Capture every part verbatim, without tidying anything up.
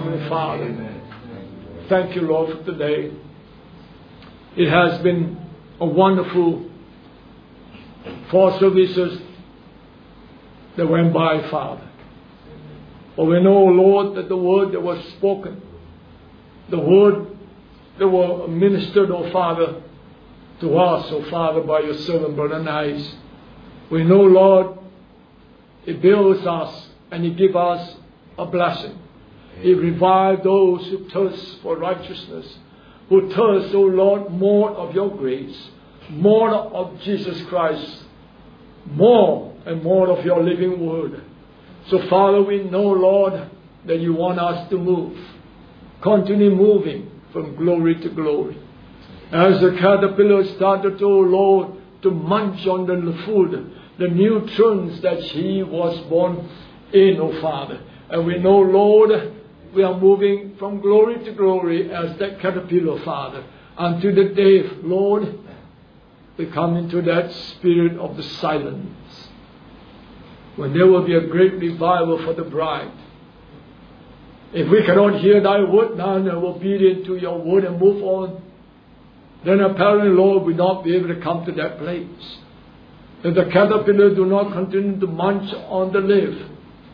Heavenly Father. Thank you, Lord, for today. It has been a wonderful four services that went by, Father. But we know, Lord, that the word that was spoken, the word that was ministered, oh Father, to us, oh Father, by your servant, Brother Nice, we know, Lord, it builds us and it gives us a blessing. It revives those who thirst for righteousness, who thirst, oh Lord, more of your grace, more of Jesus Christ, more and more of your living word. So, Father, we know, Lord, that you want us to move, continue moving from glory to glory. As the caterpillar started, oh Lord, to munch on the food, the nutrients that she was born in, oh Father. And we know, Lord, we are moving from glory to glory as that caterpillar, Father, until the day, Lord, we come into that spirit of the silence, when there will be a great revival for the bride. If we cannot hear thy word now and are obedient to your word and move on, then apparently, Lord, we will not be able to come to that place. If the caterpillar do not continue to munch on the leaf,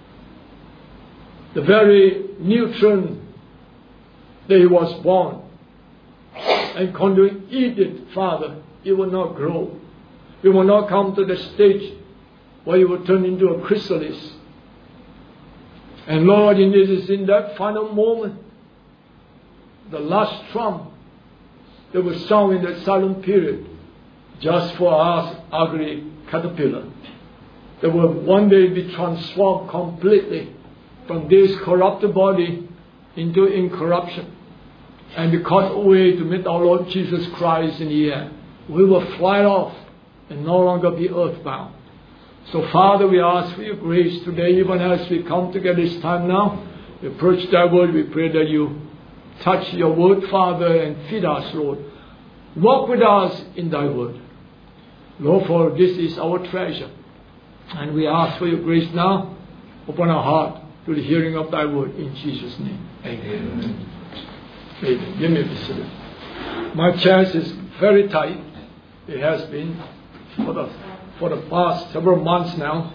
the very nutrient that he was born, and continue to eat it, Father, it will not grow. It will not come to the stage where it will turn into a chrysalis. And Lord, it is in that final moment, the last trump that will sound in that silent period, just for us ugly caterpillar, that will one day be transformed completely from this corrupted body into incorruption, and be caught away to meet our Lord Jesus Christ in the air. We will fly off and no longer be earthbound. So, Father, we ask for your grace today, even as we come together this time now. We approach thy word. We pray that you touch your word, Father, and feed us, Lord. Walk with us in thy word. Lord, for this is our treasure. And we ask for your grace now. Open our heart to the hearing of thy word in Jesus' name. Amen. Amen. Give me a visit. My chest is very tight. It has been for the for the past several months now.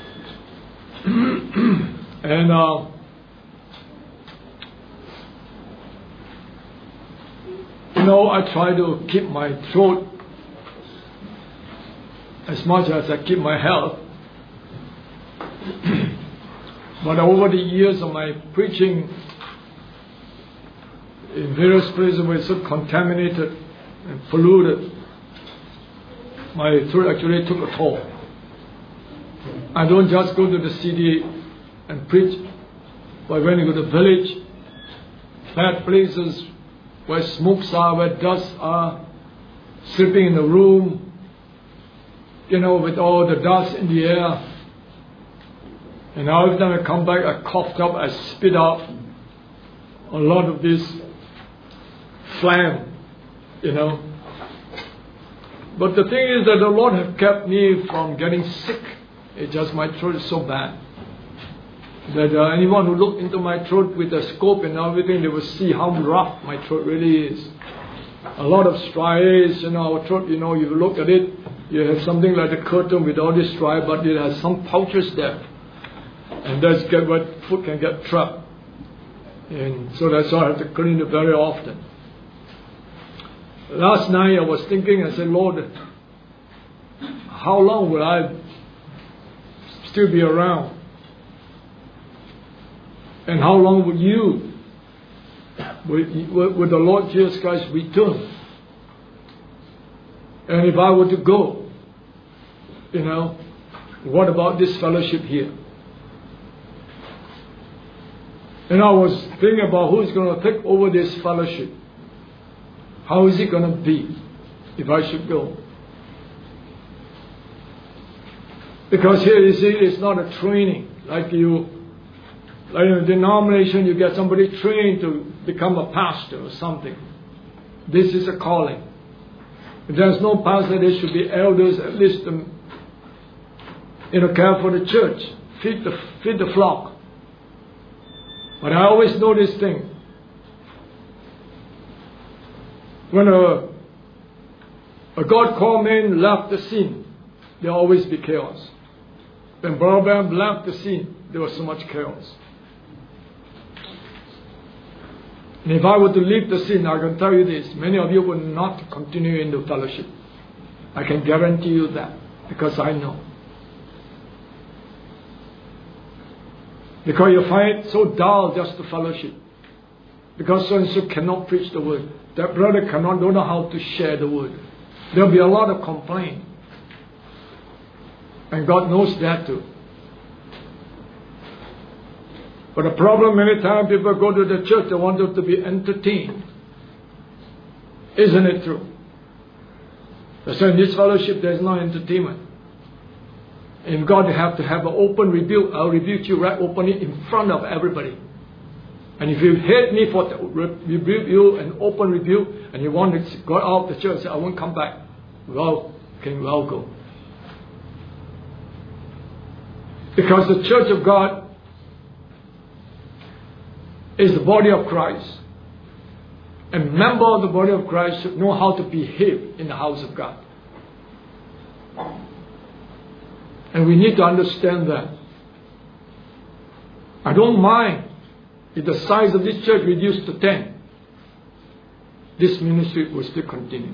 and uh, you know, I try to keep my throat as much as I keep my health. But over the years of my preaching in various places were so contaminated and polluted, my throat actually took a toll. I don't just go to the city and preach, but when you go to the village, bad places where smokes are, where dust are, sleeping in the room, you know, with all the dust in the air. And now every time I come back, I coughed up, I spit out a lot of this phlegm, you know. But the thing is that the Lord has kept me from getting sick. It's just my throat is so bad that uh, anyone who looked into my throat with a scope and everything, they will see how rough my throat really is. A lot of striations, you know, our throat, you know, you look at it, you have something like a curtain with all this striae, but it has some pouches there. And that's get where food can get trapped. And so that's why I have to clean it very often. Last night I was thinking, I said, Lord, how long will I still be around? And how long will you, will, will the Lord Jesus Christ return? And if I were to go, you know, what about this fellowship here? And I was thinking about who is going to take over this fellowship. How is it going to be if I should go? Because here you see, it's not a training like you, like in a denomination, you get somebody trained to become a pastor or something. This is a calling. If there's no pastor, there should be elders, at least, um, you know, care for the church, feed the feed the flock. But I always know this thing. When a, a God-called man left the scene, there will always be chaos. When Brother Branham left the scene, there was so much chaos. And if I were to leave the scene, I can tell you this, many of you will not continue in the fellowship. I can guarantee you that, because I know. Because you find it so dull just to fellowship. Because so-and-so cannot preach the word. That brother cannot, don't know how to share the word. There will be a lot of complaint. And God knows that too. But the problem, many times people go to the church, they want them to be entertained. Isn't it true? They say in this fellowship there is no entertainment. In God you have to have an open rebuke. I'll rebuke you right openly in front of everybody. And if you hate me for the rebuke you and open rebuke, and you want to go out of the church, say, I won't come back. Well, can well go. Because the church of God is the body of Christ. A member of the body of Christ should know how to behave in the house of God. And we need to understand that. I don't mind if the size of this church reduced to ten. This ministry will still continue.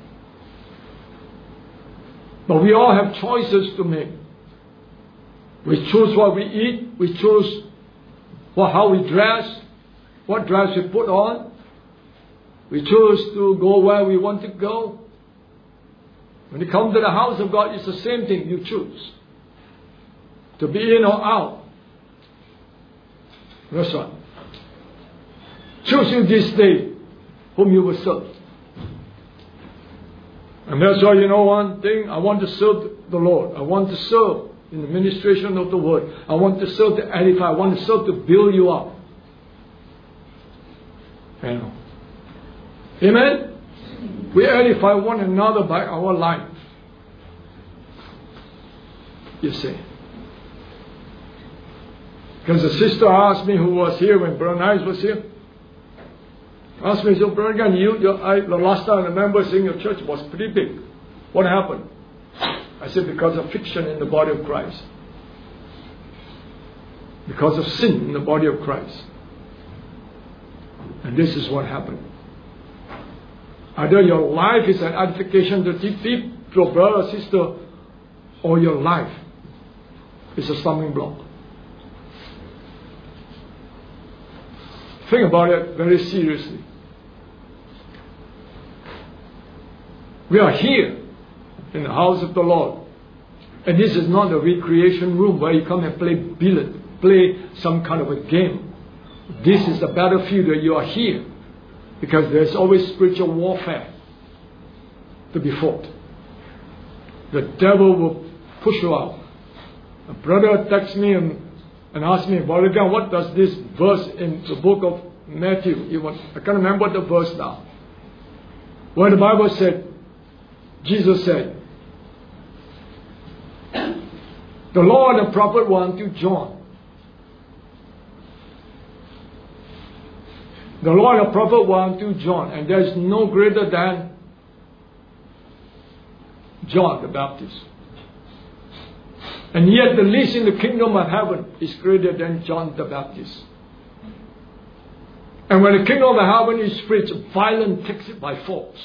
But we all have choices to make. We choose what we eat. We choose what, how we dress. What dress we put on. We choose to go where we want to go. When you come to the house of God, it's the same thing. You choose to be in or out. That's right. Choose you this day whom you will serve. And that's why, you know one thing, I want to serve the Lord. I want to serve in the ministration of the word. I want to serve to edify. I want to serve to build you up. You know. Amen? We edify one another by our life. You see. Because the sister asked me, who was here when Brother Nice was here, asked me, so Brother Gunn, you, your, I, the last time I remember seeing your church was pretty big. What happened? I said, because of friction in the body of Christ. Because of sin in the body of Christ. And this is what happened. Either your life is an edification to people, to a brother or sister, or your life is a stumbling block. Think about it very seriously. We are here in the house of the Lord. And this is not a recreation room where you come and play billiard, play some kind of a game. This is the battlefield where you are here. Because there's always spiritual warfare to be fought. The devil will push you out. A brother texts me and, and asked me, Brother Gunn, what does this verse in the book of Matthew, even, I can't remember the verse now, where the Bible said, Jesus said, the law and the prophet were unto John. The law and the prophet were unto John, and there is no greater than John the Baptist. And yet the least in the kingdom of heaven is greater than John the Baptist. And when the kingdom of heaven is preached, violence takes it by force.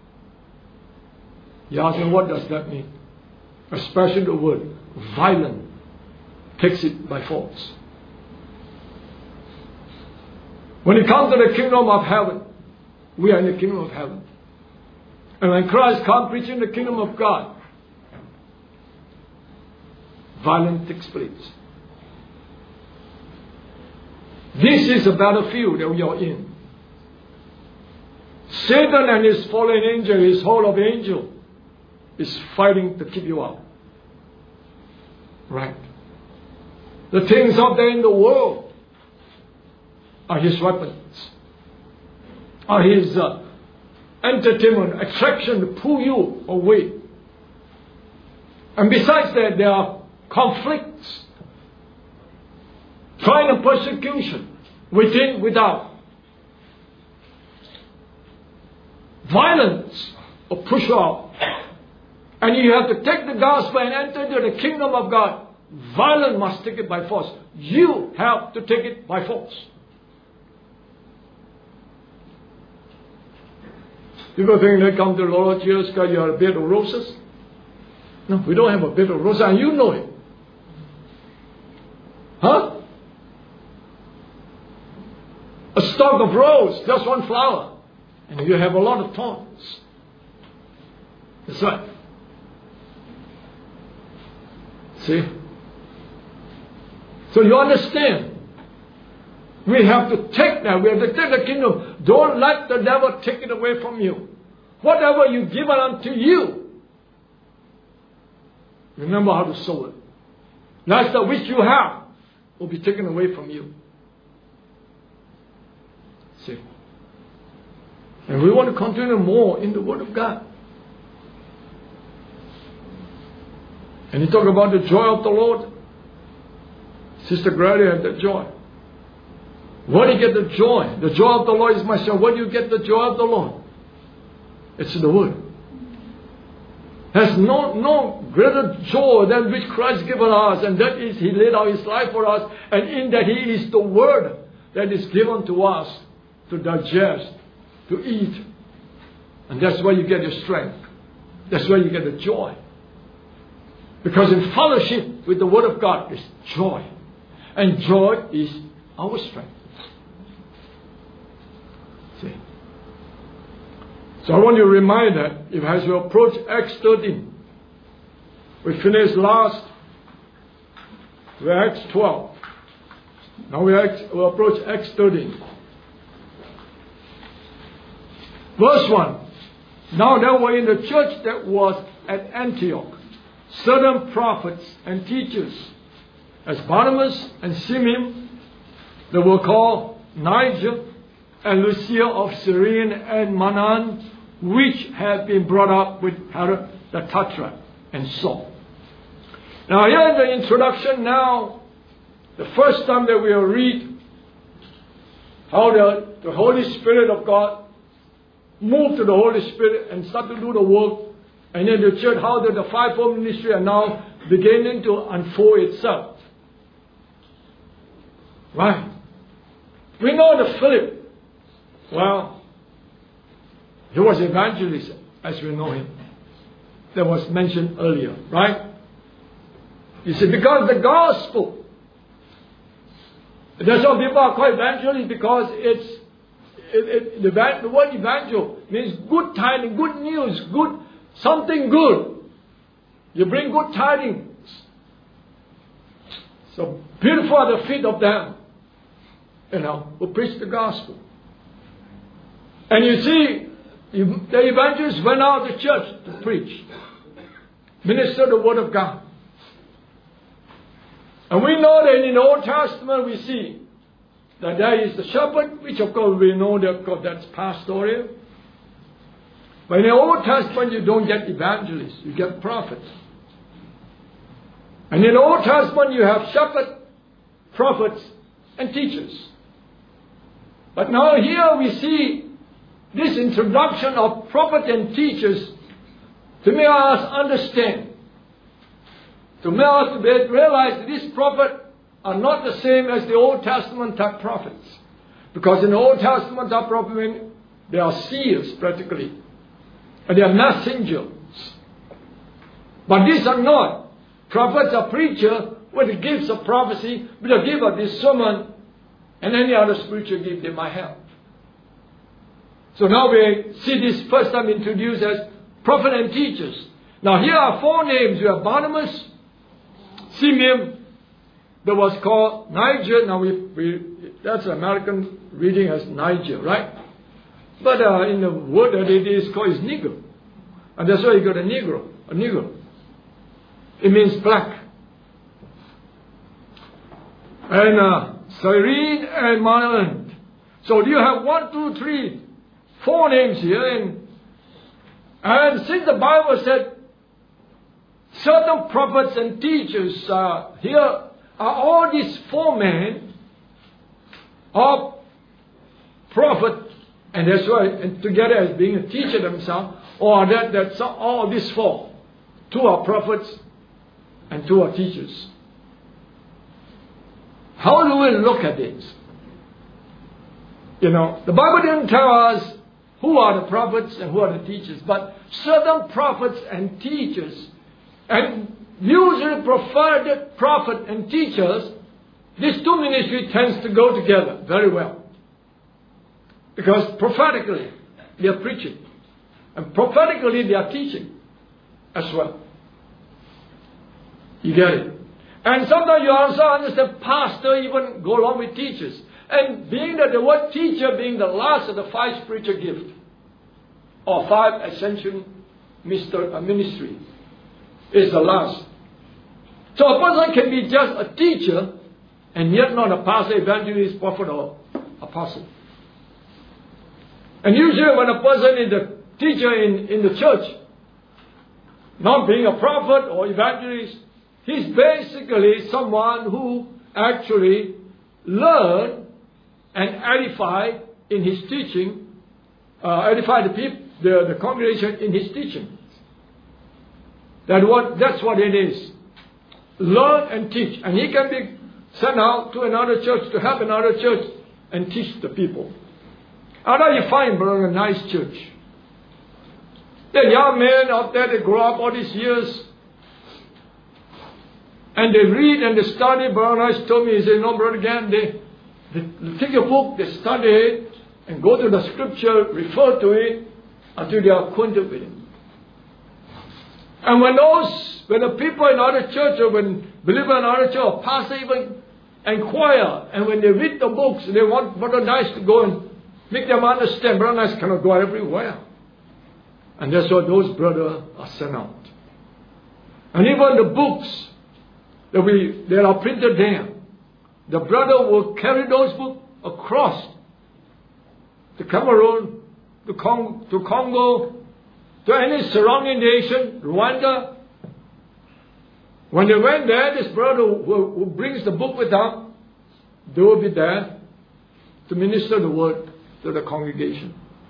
You ask me, what does that mean? Especially the word violent takes it by force. When it comes to the kingdom of heaven, we are in the kingdom of heaven. And when Christ comes preaching the kingdom of God, violence takes place. This is a battlefield that we are in. Satan and his fallen angel, his whole of angel, is fighting to keep you out. Right. The things out there in the world are his weapons, are his uh, entertainment, attraction to pull you away. And besides that, there are conflicts, trying and persecution within, without. Violence or push out. And you have to take the gospel and enter into the kingdom of God. Violence must take it by force. You have to take it by force. People think they come to the Lord Jesus because you are a bed of roses. No, we don't have a bed of roses, and you know it. Huh? A stalk of rose, just one flower. And you have a lot of thorns. That's right. See? So you understand. We have to take that. We have to take the kingdom. Don't let the devil take it away from you. Whatever you give unto you, remember how to sow it. That's the which you have will be taken away from you. See? And we want to continue more in the Word of God. And you talk about the joy of the Lord. Sister Grady had that joy. Where do you get the joy? The joy of the Lord is my strength. Where do you get the joy of the Lord? It's in the Word. There's no, no greater joy than which Christ given us, and that is He laid out His life for us, and in that He is the Word that is given to us to digest, to eat. And that's where you get your strength. That's where you get the joy. Because in fellowship with the Word of God is joy. And joy is our strength. See? So I want you to remind that if as you approach Acts thirteen, we finished last with Acts twelve. Now we, Acts, we approach Acts thirteen. Verse one. Now there were in the church that was at Antioch certain prophets and teachers, as Barnabas and Simeon, they were called Niger and Lucia of Cyrene and Manan, which had been brought up with Herod the Tetrarch and Saul. Now here in the introduction now, the first time that we will read how the, the Holy Spirit of God moved to the Holy Spirit and started to do the work. And in the church, how that the fivefold ministry are now beginning to unfold itself. Right? We know the Philip. Well, he was evangelist, as we know him. That was mentioned earlier, right? You see, because the gospel. There's some people are called evangelists because it's it, it, the, the word evangel means good tidings, good news, good something good. You bring good tidings. So beautiful are the feet of them, you know, who preach the gospel. And you see, the evangelists went out to church to preach, minister the word of God. And we know that in the Old Testament we see that there is the shepherd, which of course we know that because that's pastoral. But in the Old Testament you don't get evangelists, you get prophets. And in the Old Testament you have shepherd, prophets, and teachers. But now here we see this introduction of prophets and teachers to make us understand, to make us realize that these prophets are not the same as the Old Testament type prophets. Because in the Old Testament type prophets, they are seers practically. And they are messengers. But these are not. Prophets are preachers with the gifts of prophecy, with the gift of discernment, and any other spiritual gift they might have. So now we see this first time introduced as prophet and teachers. Now here are four names. You have Barnabas, Simeon, that was called Niger. Now we, we that's American reading as Niger, right? But uh, in the word that it is called is Negro. And that's why you got a Negro, a Negro. It means black. And uh, Cyrene and Manan. So you have one, two, three, four names here. And, and since the Bible said certain prophets and teachers uh, here are all these four men or prophet, and that's why, and together as being a teacher themselves, or that that's all these four. Two are prophets and two are teachers. How do we look at this? You know, the Bible didn't tell us who are the prophets and who are the teachers, but certain prophets and teachers, and usually prophetic prophet and teachers, these two ministries tends to go together very well. Because prophetically, they are preaching. And prophetically, they are teaching as well. You get it? And sometimes you also understand pastor even go along with teachers. And being that the word teacher being the last of the five spiritual gifts, or five ascension ministry, is the last. So a person can be just a teacher and yet not a pastor, evangelist, prophet, or apostle. And usually when a person is a teacher in, in the church, not being a prophet or evangelist, he's basically someone who actually learned and edified in his teaching, uh, edified the people, the, the congregation in his teaching. That what, that's what it is. Learn and teach. And he can be sent out to another church to help another church and teach the people. How do you find, brother, a nice church? The young men out there, they grow up all these years, and they read and they study. Brother Nice told me, he said, no, brother, again, they, they, they take a book, they study it, and go to the scripture, refer to it, until they are acquainted with it. And when those, when the people in other church, or when believers in other church, or pastor even inquire, and when they read the books, they want Brother Nice to go and make them understand. Brother Nice cannot go everywhere. And that's why those brothers are sent out. And even the books that, we, that are printed there, the brother will carry those books across to Cameroon, to, Cong- to Congo, to any surrounding nation, Rwanda. When they went there, this brother who, who brings the book with him, they will be there to minister the word to the congregation.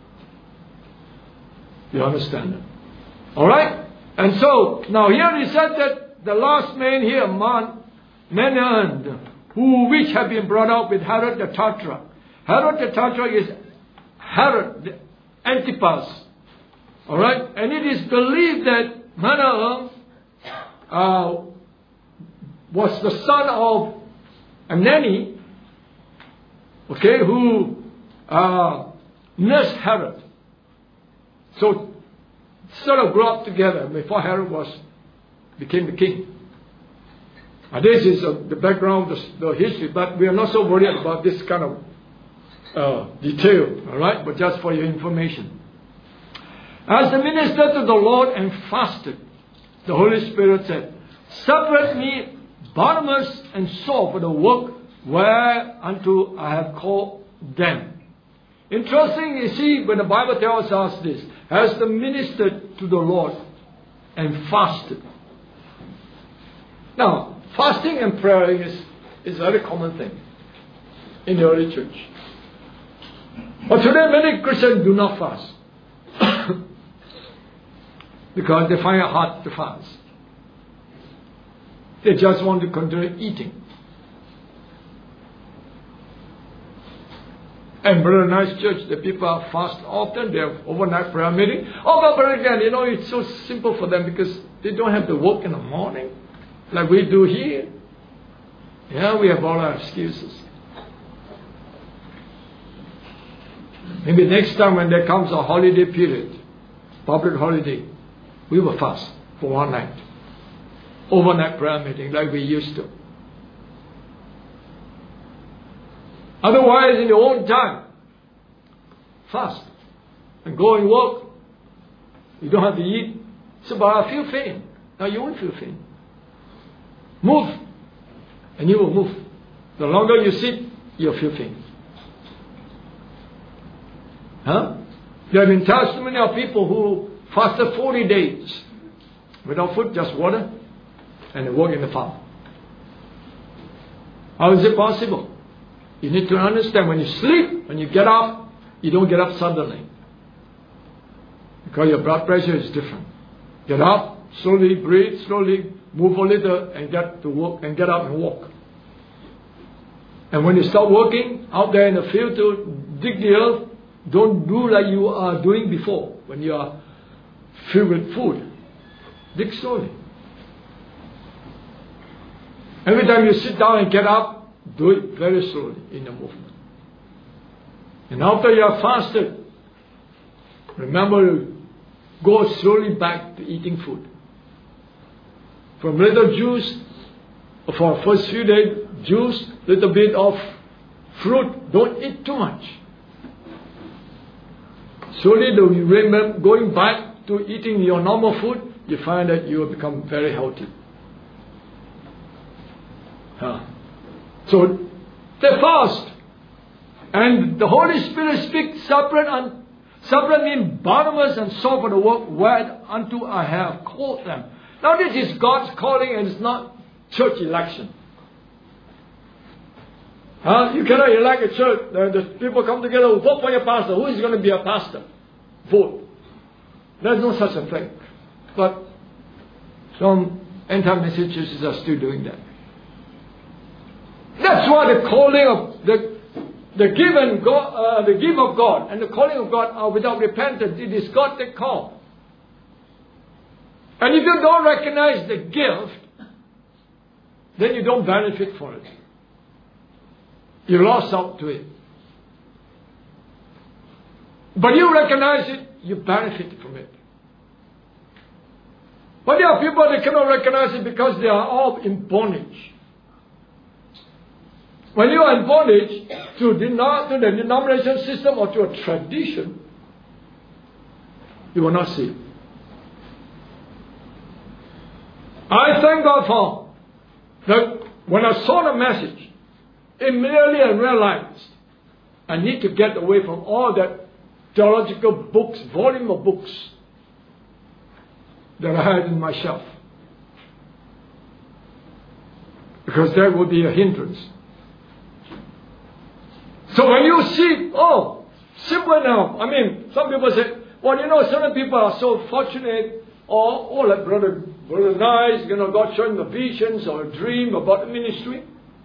You understand that? Alright? And so, now here he said that the last man here, Man, Menahan, who which have been brought up with Herod the Tetrarch. Herod the Tetrarch is Herod the Antipas. Alright? And it is believed that Menahan uh, was the son of Anani, okay, who uh, nursed Herod. So, sort of grew up together before Herod was became the king. Now, this is uh, the background, the, the history, but we are not so worried about this kind of uh, detail, all right? But just for your information. As the minister to the Lord and fasted, the Holy Spirit said, "Separate me, Barnabas and Saul, for the work whereunto I have called them." Interesting, you see, when the Bible tells us this, as the ministered to the Lord and fasted. Now, fasting and prayer is, is a very common thing in the early church. But today many Christians do not fast. Because they find it hard to fast. They just want to continue eating. And Brother Nice Church, the people are fast often. They have overnight prayer meeting. Oh, but Brother again, you know, it's so simple for them because they don't have to work in the morning like we do here. Yeah, we have all our excuses. Maybe next time when there comes a holiday period, public holiday, we will fast for one night. Overnight prayer meeting like we used to. Otherwise, in your own time, fast and go and work. You don't have to eat. So, but I feel faint. Now you won't feel faint. Move, and you will move. The longer you sit, you'll feel faint. Huh? There have been testimony of people who fasted forty days without food, just water, and they work in the farm. How is it possible? You need to understand when you sleep, when you get up, you don't get up suddenly. Because your blood pressure is different. Get up, slowly breathe, slowly move a little and get to work and get up and walk. And when you start working out there in the field to dig the earth, don't do like you are doing before when you are filled with food. Dig slowly. Every time you sit down and get up, do it very slowly in the movement. And after you have fasted, remember to go slowly back to eating food. From little juice, for first few days, juice, little bit of fruit, don't eat too much. Slowly, you remember going back to eating your normal food, you find that you will become very healthy. Huh. So, they fast. And the Holy Spirit speaks separate and separate means Barnabas and Saul for the work whereunto I have called them. Now this is God's calling and it's not church election. Huh? You cannot elect a church. The, the people come together, vote for your pastor. Who is going to be a pastor? Vote. There's no such a thing. But some end-time churches are still doing that. That's why the calling of the the given God, uh, the gift of God and the calling of God are without repentance. It is God that calls. And if you don't recognize the gift, then you don't benefit from it. You lost out to it. But you recognize it, you benefit from it. But there are people that cannot recognize it because they are all in bondage. When you are in bondage to, denom- to the denomination system or to a tradition, you will not see it. I thank God for that when I saw the message, immediately I realized I need to get away from all that theological books, volume of books that I had in my shelf. Because that would be a hindrance. So when you see, oh, simple enough. I mean, some people say, well, you know, certain people are so fortunate, or, oh, like Brother, Brother Nice, you know, God showing the visions or a dream about the ministry.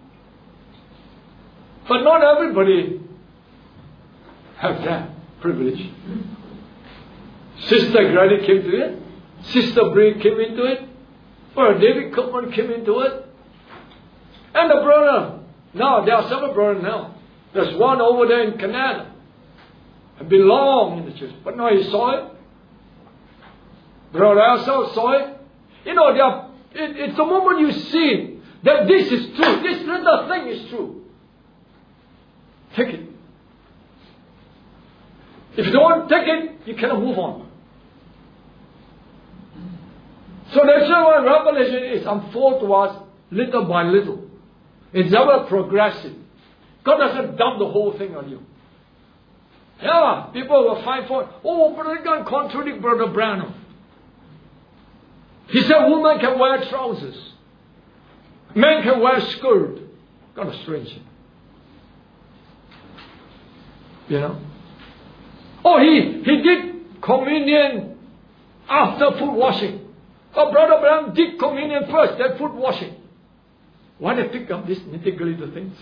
But not everybody has that privilege. Sister Grady came to it. Sister Bree came into it. Brother David Cookman came into it. And the brother, now, there are several brothers now. There's one over there in Canada. Had been long in the church. But now he saw it. Brother also saw it. You know, there are, it, it's the moment you see that this is true. This little thing is true. Take it. If you don't take it, you cannot move on. So that's why Revelation is unfold to us little by little. It's never progressive. God doesn't dump the whole thing on you. Yeah, people will find fault. Oh, Brother Gunn contradict Brother Branham. He said women can wear trousers. Men can wear skirt. Kind of strange. You know? Oh, he, he did communion after foot washing. Oh, Brother Branham did communion first, then foot washing. Why they pick up these nitty-gritty things?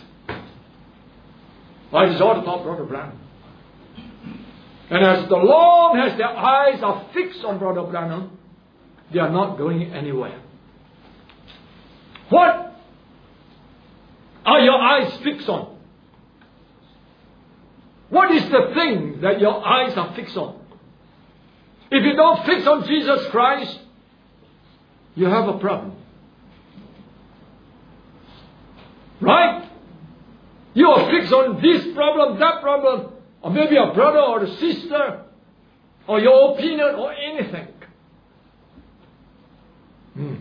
Why it's all about Brother Branham. And as the long as their eyes are fixed on Brother Branham, they are not going anywhere. What are your eyes fixed on? What is the thing that your eyes are fixed on? If you don't fix on Jesus Christ, you have a problem. Right? You are fixed on this problem, that problem, or maybe a brother or a sister, or your opinion, or anything. Hmm.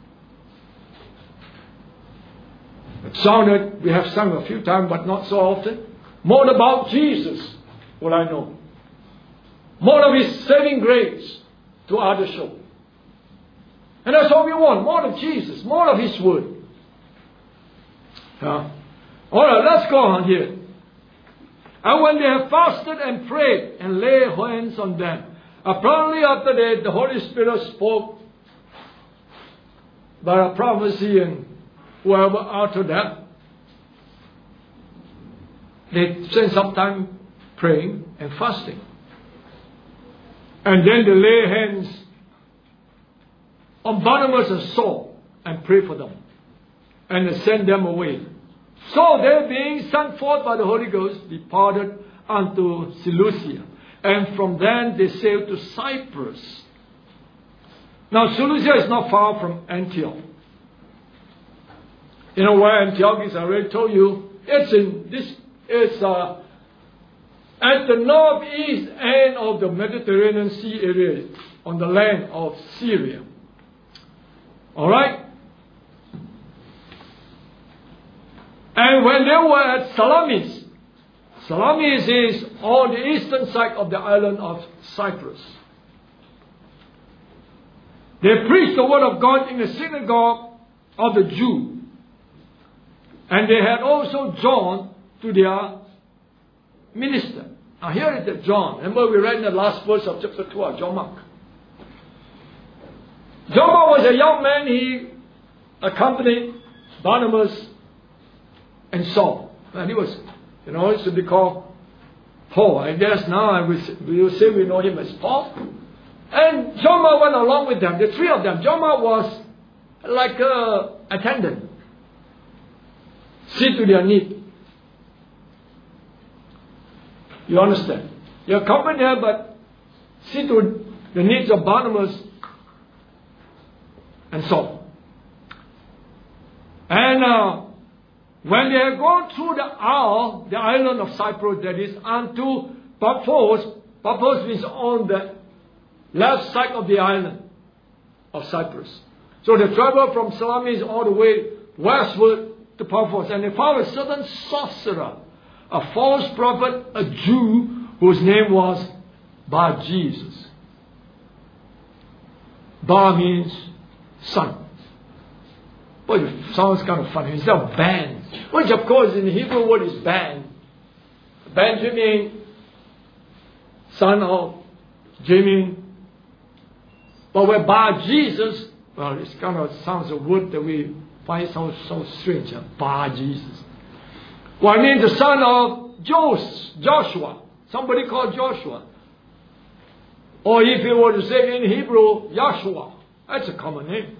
It sounded, we have sung a few times, but not so often. More about Jesus, what I know. More of His saving grace to others show. And that's all we want. More of Jesus, more of His word. Uh, Alright, let's go on here. And when they have fasted and prayed and lay hands on them, apparently after that the Holy Spirit spoke by a prophecy, and whoever uttered that, they spend some time praying and fasting. And then they lay hands on Barnabas and Saul and pray for them. And they send them away. So they, being sent forth by the Holy Ghost, departed unto Seleucia. And from then they sailed to Cyprus. Now Seleucia is not far from Antioch. You know where Antioch is? I already told you. It's in this. It's uh, at the northeast end of the Mediterranean Sea area, on the land of Syria. All right. And when they were at Salamis, Salamis is on the eastern side of the island of Cyprus. They preached the word of God in the synagogue of the Jews. And they had also John to their minister. Now here is the John. Remember we read in the last verse of chapter twelve, John Mark. John Mark was a young man. He accompanied Barnabas and Saul. And he was, you know, he should be called Paul. I guess now I will, we will say we know him as Paul. And John Mark went along with them, the three of them. John Mark was like an attendant. See to their need. You understand? You accompany them, but see to the needs of Barnabas and Saul. And uh, when they had gone through the isle, the island of Cyprus, that is, unto Paphos, Paphos means on the left side of the island of Cyprus. So they traveled from Salamis all the way westward to Paphos, and they found a certain sorcerer, a false prophet, a Jew, whose name was Bar Jesus. Bar means son. But it sounds kind of funny. It's a band, which of course in the Hebrew word is band. Benjamin, son of Jamin. But where Bar Jesus, well, it kind of sounds a word that we find so, so strange. Bar Jesus. Well, I mean the son of Joshua. Somebody called Joshua. Or if you were to say in Hebrew, Yahshua. That's a common name.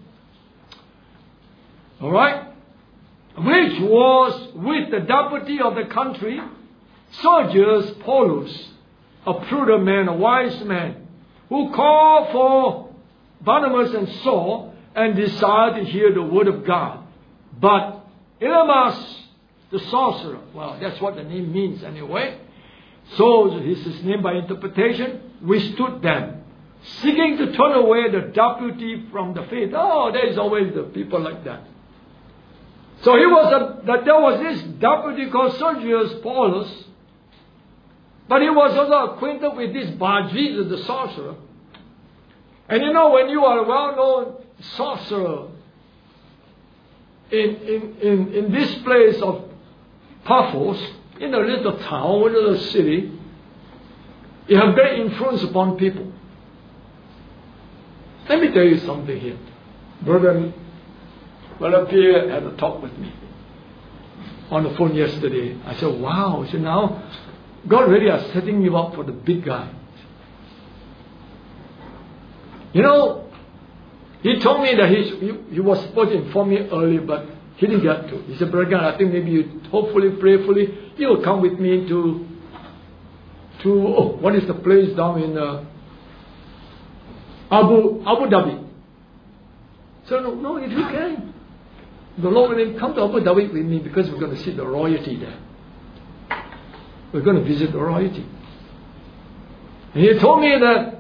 Alright? Which was with the deputy of the country, Sergius Paulus, a prudent man, a wise man, who called for Barnabas and Saul and desired to hear the word of God. But Elymas, the sorcerer, well, that's what the name means anyway. So this is his name by interpretation, withstood them, seeking to turn away the deputy from the faith. Oh, there is always the people like that. So he was a, that there was this deputy called Sergius Paulus, but he was also acquainted with this Bar Jesus, the sorcerer. And you know, when you are a well-known sorcerer in, in, in, in this place of Paphos, in a little town, a little city, you have great influence upon people. Let me tell you something here. Brother, Brother Pierre had a talk with me on the phone yesterday. I said, wow. I said, now, God really is setting you up for the big guy. You know, he told me that he, he, he was supposed to inform me early, but he didn't get to. He said, Brother, I think maybe you, hopefully, prayerfully, you will come with me to, to oh, what is the place down in uh, Abu, Abu Dhabi. So, no, no, if you can. The Lord will come to Abu Dhabi with me because we're going to see the royalty there. We're going to visit the royalty. And he told me that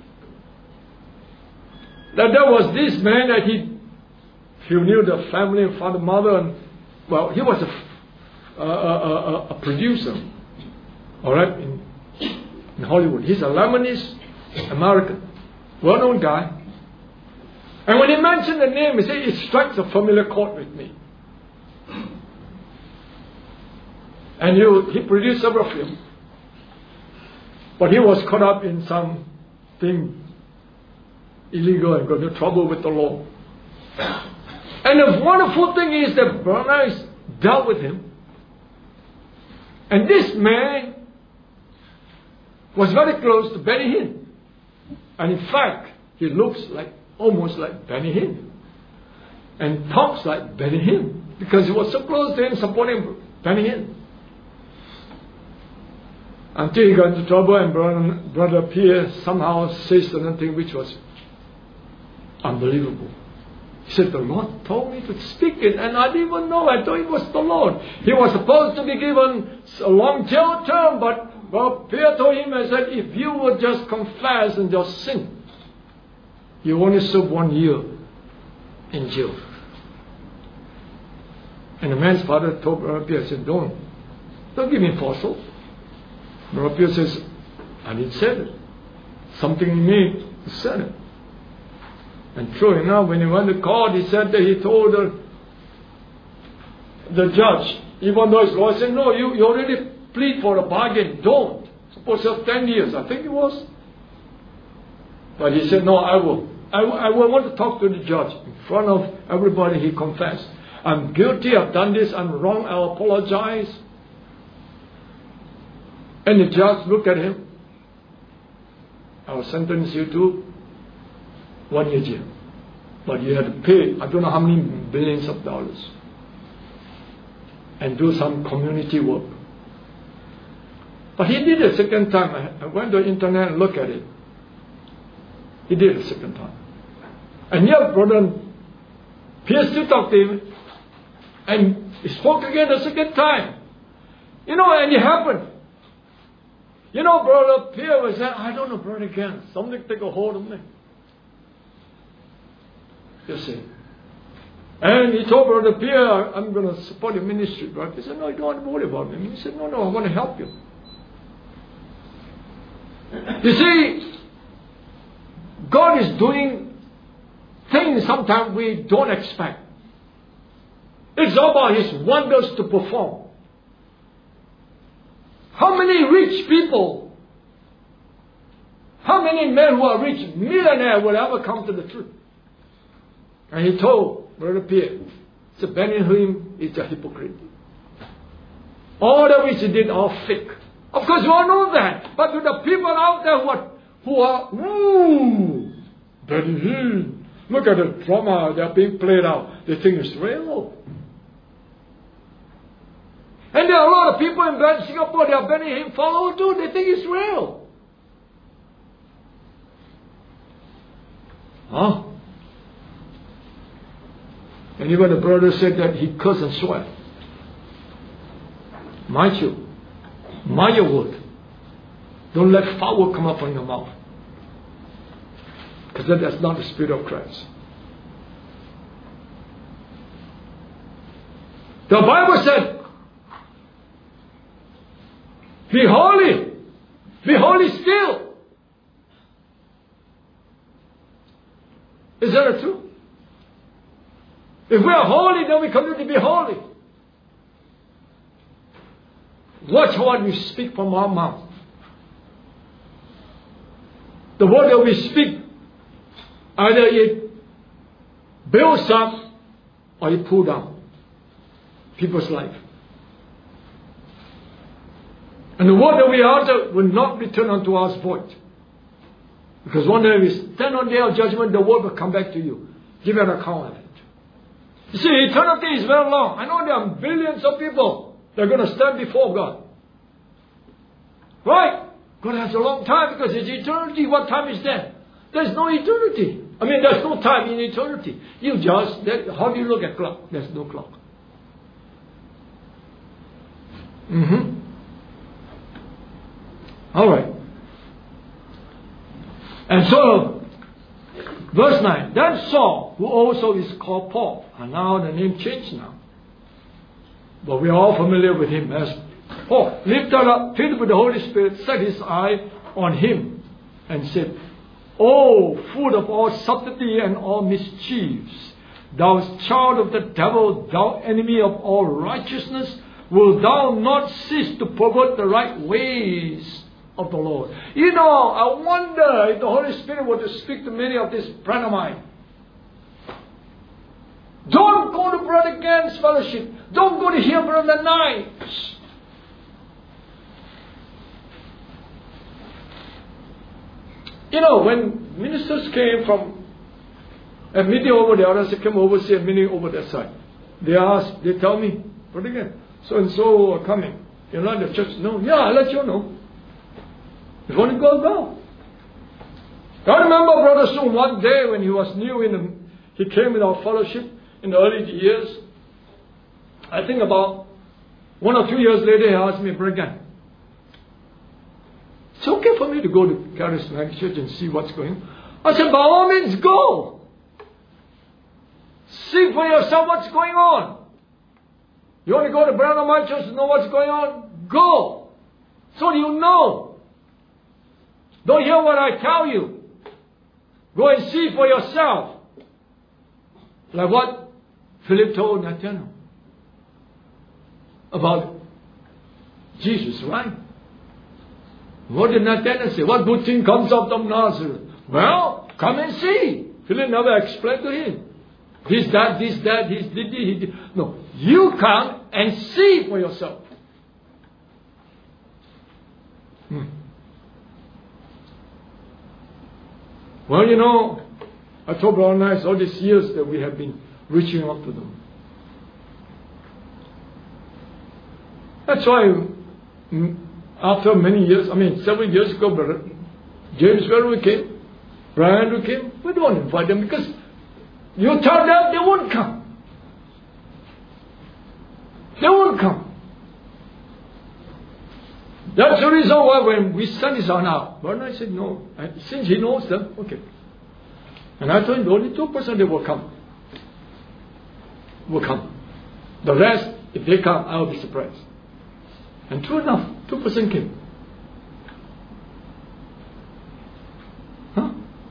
that there was this man that he, he knew the family, father, mother, and well, he was a, a, a, a producer, all right, in, in Hollywood. He's a Lebanese American, well-known guy. And when he mentioned the name, he said, it strikes a familiar chord with me. And he, he produced several films. But he was caught up in something illegal and got into trouble with the law. And the wonderful thing is that Bernays dealt with him. And this man was very close to Benny Hinn. And in fact, he looks like almost like Benny Hinn. And talks like Benny Hinn. Because he was so close to him, supporting Benny Hinn. Until he got into trouble and Brother, Brother Pierre somehow says something which was unbelievable. He said, the Lord told me to speak it and I didn't even know. I thought it was the Lord. He was supposed to be given a long jail term, but well, Pierre told him and said, if you would just confess and just sin, you only serve one year in jail. And the man's father told Brother Pierre, said, don't, don't give me false hope. Brother Pierre says, I didn't say it. Something in me said it. And true enough, when he went to court, he said that he told the, the judge, even though his lawyer said, no, you, you already plead for a bargain, don't. Suppose you have ten years, I think it was. But he said, no, I will. I, I will want to talk to the judge. In front of everybody, he confessed. I'm guilty, I've done this, I'm wrong, I apologize. And the judge looked at him. I will sentence you to one year jail. But you had to pay, I don't know how many billions of dollars. And do some community work. But he did it a second time. I went to the internet and looked at it. He did it a second time. And yet, Brother Pierre still talked to him. And he spoke again a second time. You know, and it happened. You know, Brother Pierre was saying, I don't know, Brother again. Something take a hold of me. You see. And he told Brother Pierre, I'm going to support your ministry. Brother Pierre said, no, you don't want to worry about me. He said, no, no, I want to help you. You see, God is doing things sometimes we don't expect. It's all about His wonders to perform. How many rich people, how many men who are rich, millionaire, will ever come to the truth? And he told Brother Pierre, so Benny Hinn is a hypocrite. All that which he did are fake. Of course, you all know that. But to the people out there who are, who are ooh, Benny Hinn, look at the drama that are being played out. They think it's real. And there are a lot of people in Singapore, they are Benny Hinn follow too. They think it's real. Huh? And even the brother said that he cursed and swear. Mind you, mind your word. Don't let foul come up from your mouth. Because that's not the Spirit of Christ. The Bible said, be holy. Be holy still. Is that true? If we are holy, then we continue to be holy. Watch what we speak from our mouth. The word that we speak, either it builds up or it pulls down people's life. And the word that we utter will not return unto us void. Because one day we stand on the day of judgment, the word will come back to you. Give an account of it. You see, eternity is very long. I know there are billions of people that are going to stand before God. Right? God has a long time because it's eternity. What time is that? There's no eternity. I mean, there's no time in eternity. You just, that, how do you look at clock? There's no clock. Mm-hmm. All right. And so, verse nine. Then Saul, who also is called Paul, and now the name changed now. But we are all familiar with him as Paul, lifted up, filled with the Holy Spirit, set his eye on him and said, O full of all subtlety and all mischiefs, thou child of the devil, thou enemy of all righteousness, will thou not cease to pervert the right ways of the Lord? You know, I wonder if the Holy Spirit were to speak to many of these friends of mine. Don't go to Brother Gann's fellowship. Don't go to hear Brother Knights. You know, when ministers came from a meeting over there, others came over see a meeting over that side. They ask, they tell me, Brother Gann, so and so are coming. You're not in the church? No. Yeah, I'll let you know. If you want to go, go. I remember Brother Soon one day when he was new in the, he came in our fellowship in the early years. I think about one or two years later he asked me, Brother Gann, it's okay for me to go to Charismatic Church and see what's going on. I said, by all means, go. See for yourself what's going on. You want to go to Branham Church to know what's going on? Go. So you know. Don't hear what I tell you. Go and see for yourself. Like what Philip told Nathanael about Jesus, right? What did Nathanael say? What good thing comes out of Nazareth? Well, come and see. Philip never explained to him. This, that, this, that, this, did, he did. No, you come and see for yourself. Hmm. Well, you know, I told Brother Nice all these years that we have been reaching out to them. That's why, after many years, I mean, several years ago, Brother James Ferry came, Brian Andrew came. We don't invite them because you tell them they won't come. They won't come. That's the reason why when we sent his son out, but I said no. And since he knows them, okay. And I told him only two percent they will come. Will come. The rest, if they come, I will be surprised. And true enough, two percent came. Huh?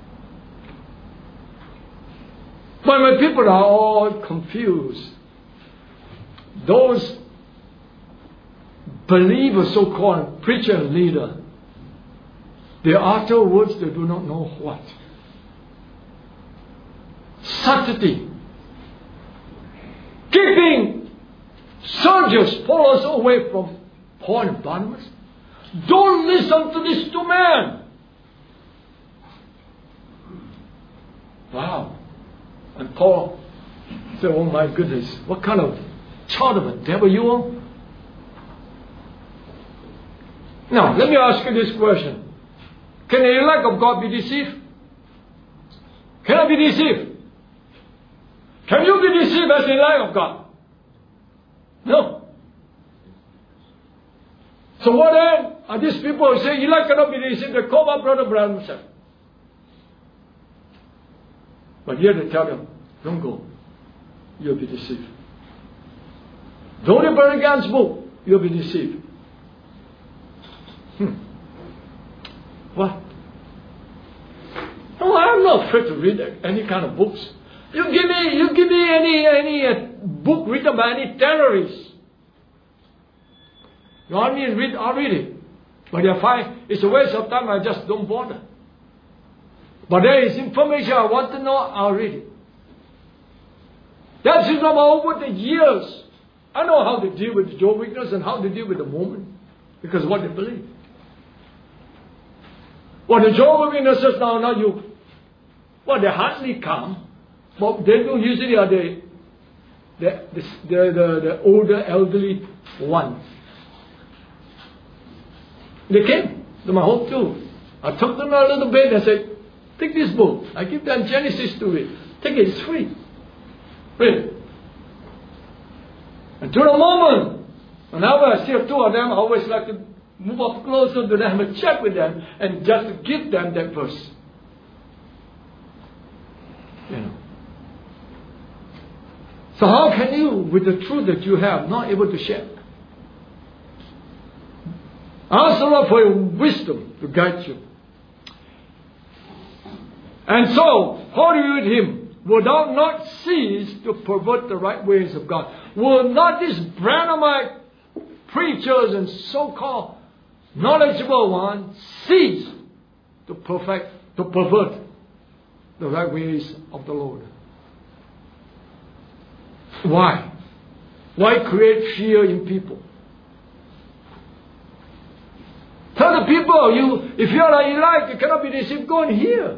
But when people are all confused, those believers, so-called preacher and leader, they utter words they do not know what. Subtlety. Keeping soldiers, followers away from Paul and Barnabas. Don't listen to these two men. Wow. And Paul said, oh my goodness, what kind of child of a devil you are? Now, let me ask you this question. Can the elect of God be deceived? Can I be deceived? Can you be deceived as the elect of God? No. So what then are these people who say elect cannot be deceived? They call my Brother Branham said. But here they tell them, don't go. You'll be deceived. Don't read Brother Gann's book. You'll be deceived. Hmm. What? No, I'm not afraid to read any kind of books. You give me, you give me any any uh, book written by any terrorist. You want me to read? I'll read it. But if I, it's a waste of time. I just don't bother. But there is information I want to know. I'll read it. That's from over the years. I know how to deal with the Jehovah's Witnesses and how to deal with the Mormon because of what they believe. Well, the Jehovah's Witnesses now, now you, well, they hardly come, but they do usually are the, the, the, the, the, the older, elderly ones. They came to my home too. I took them a little bit and said, take this book. I give them Genesis to read. Take it, it's free. Read it. And to the moment, whenever I see two of them, I always like to move up closer to them and chat with them and just give them that verse. You know. So how can you, with the truth that you have, not able to share? Ask the Lord for your wisdom to guide you. And so, how do you read him? Will thou not cease to pervert the right ways of God? Will not this Branhamite preachers and so-called knowledgeable ones cease to perfect, to pervert the right ways of the Lord. Why? Why create fear in people? Tell the people, you, if you are elect, you cannot be deceived. Go and hear.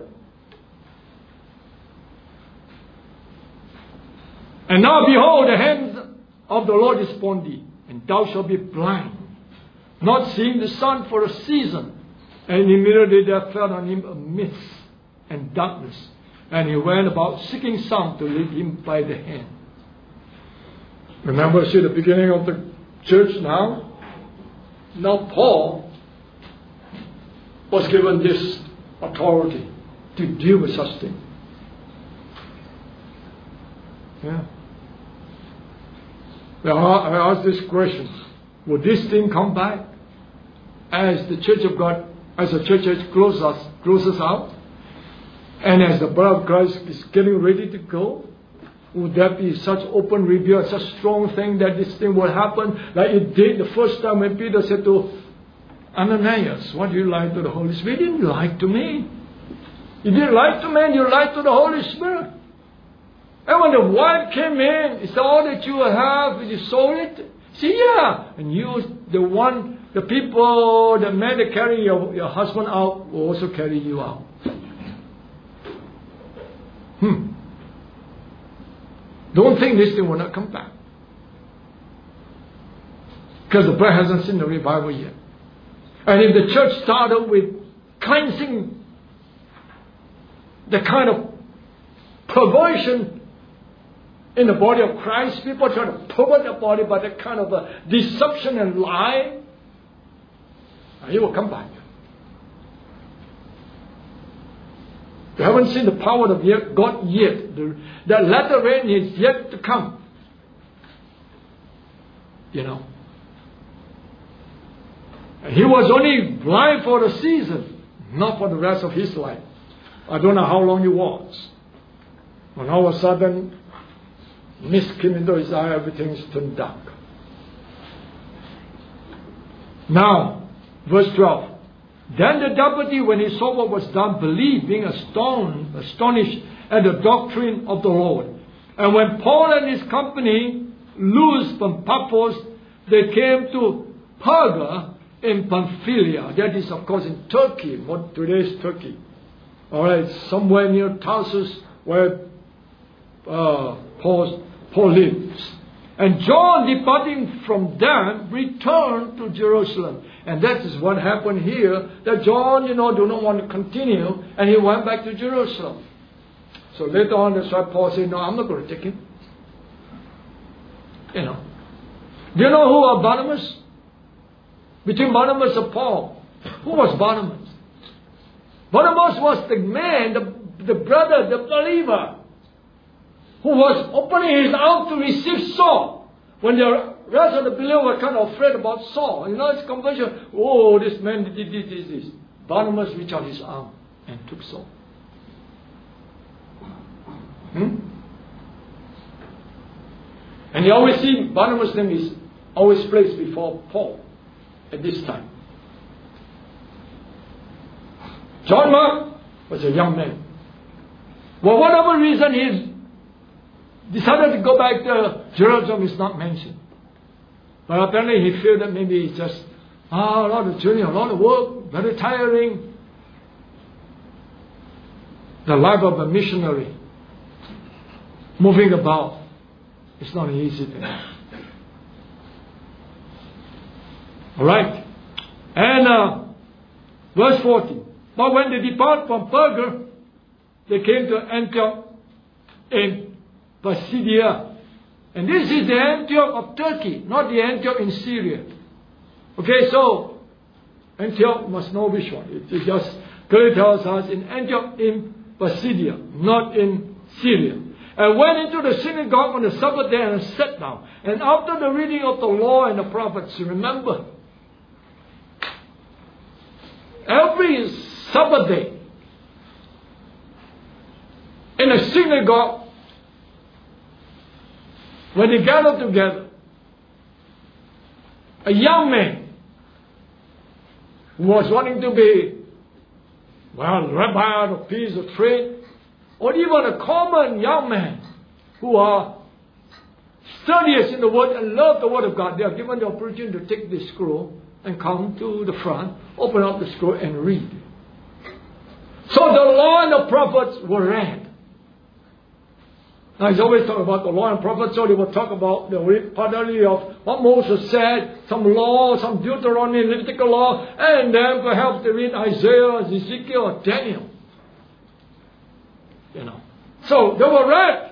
And now behold, the hand of the Lord is upon thee, and thou shalt be blind, not seeing the sun for a season. And immediately there fell on him a mist and darkness, and he went about seeking some to lead him by the hand. Remember, see the beginning of the church now? Now Paul was given this authority to deal with such things. Yeah. I ask this question: will this thing come back as the Church of God, as the church closes us, closes out, and as the blood of Christ is getting ready to go? Would that be such open rebuke, such strong thing that this thing will happen, like it did the first time when Peter said to Ananias, "What do you lie to the Holy Spirit?" You didn't lie to me. You didn't lie to man, you lied to the Holy Spirit. And when the wife came in, is that all that you have? You sold it? See, yeah. And you, the one, the people, the men that carry your, your husband out will also carry you out. Hmm. Don't think this thing will not come back. Because the bride hasn't seen the revival yet. And if the church started with cleansing the kind of perversion in the body of Christ, people try to pervert the body by that kind of a deception and lie, he will come back. You haven't seen the power of God yet. The, the latter rain is yet to come. You know. He was only blind for a season, not for the rest of his life. I don't know how long he was. When all of a sudden, mist came into his eye, everything's turned dark. Now, verse twelve. Then the deputy, when he saw what was done, believed, being astonished, astonished at the doctrine of the Lord. And when Paul and his company loosed from Paphos, they came to Perga in Pamphylia. That is, of course, in Turkey, what today is Turkey. All right, somewhere near Tarsus, where uh, Paul, Paul lives. And John, departing from them, returned to Jerusalem. And that is what happened here, that John, you know, do not want to continue, and he went back to Jerusalem. So later on, that's why Paul said, no, I'm not going to take him. You know. Do you know who are Barnabas? Between Barnabas and Paul, who was Barnabas? Barnabas was the man, the, the brother, the believer, who was opening his arms to receive Saul. When the rest of the believers were kind of afraid about Saul. You know, his conversion. Oh, this man did this, this, this. Barnabas reached out his arm and took Saul. Hmm? And you always see Barnabas' name is always placed before Paul at this time. John Mark was a young man. For whatever reason, he decided to go back to Jerusalem is not mentioned. But apparently he felt that maybe it's just ah, a lot of journey, a lot of work, very tiring. The life of a missionary, moving about, it's not an easy thing. Alright. And uh, verse fourteen. But when they depart from Perga, they came to Antioch in Pisidia. And this is the Antioch of Turkey, not the Antioch in Syria. Okay, so Antioch must know which one. It, it just clearly tells us in Antioch in Pisidia, not in Syria. And went into the synagogue on the Sabbath day and sat down. And after the reading of the law and the prophets, remember, every Sabbath day in a synagogue, when they gathered together, a young man who was wanting to be, well, rabbi of peace or trade, or even a common young man who are studious in the Word and love the Word of God, they are given the opportunity to take this scroll and come to the front, open up the scroll and read. So the law and the prophets were read. Now he's always talking about the law and prophets, so they will talk about the partly of what Moses said, some law, some Deuteronomy, Levitical law, and then perhaps they read Isaiah, Ezekiel, or Daniel. You know. So they were read.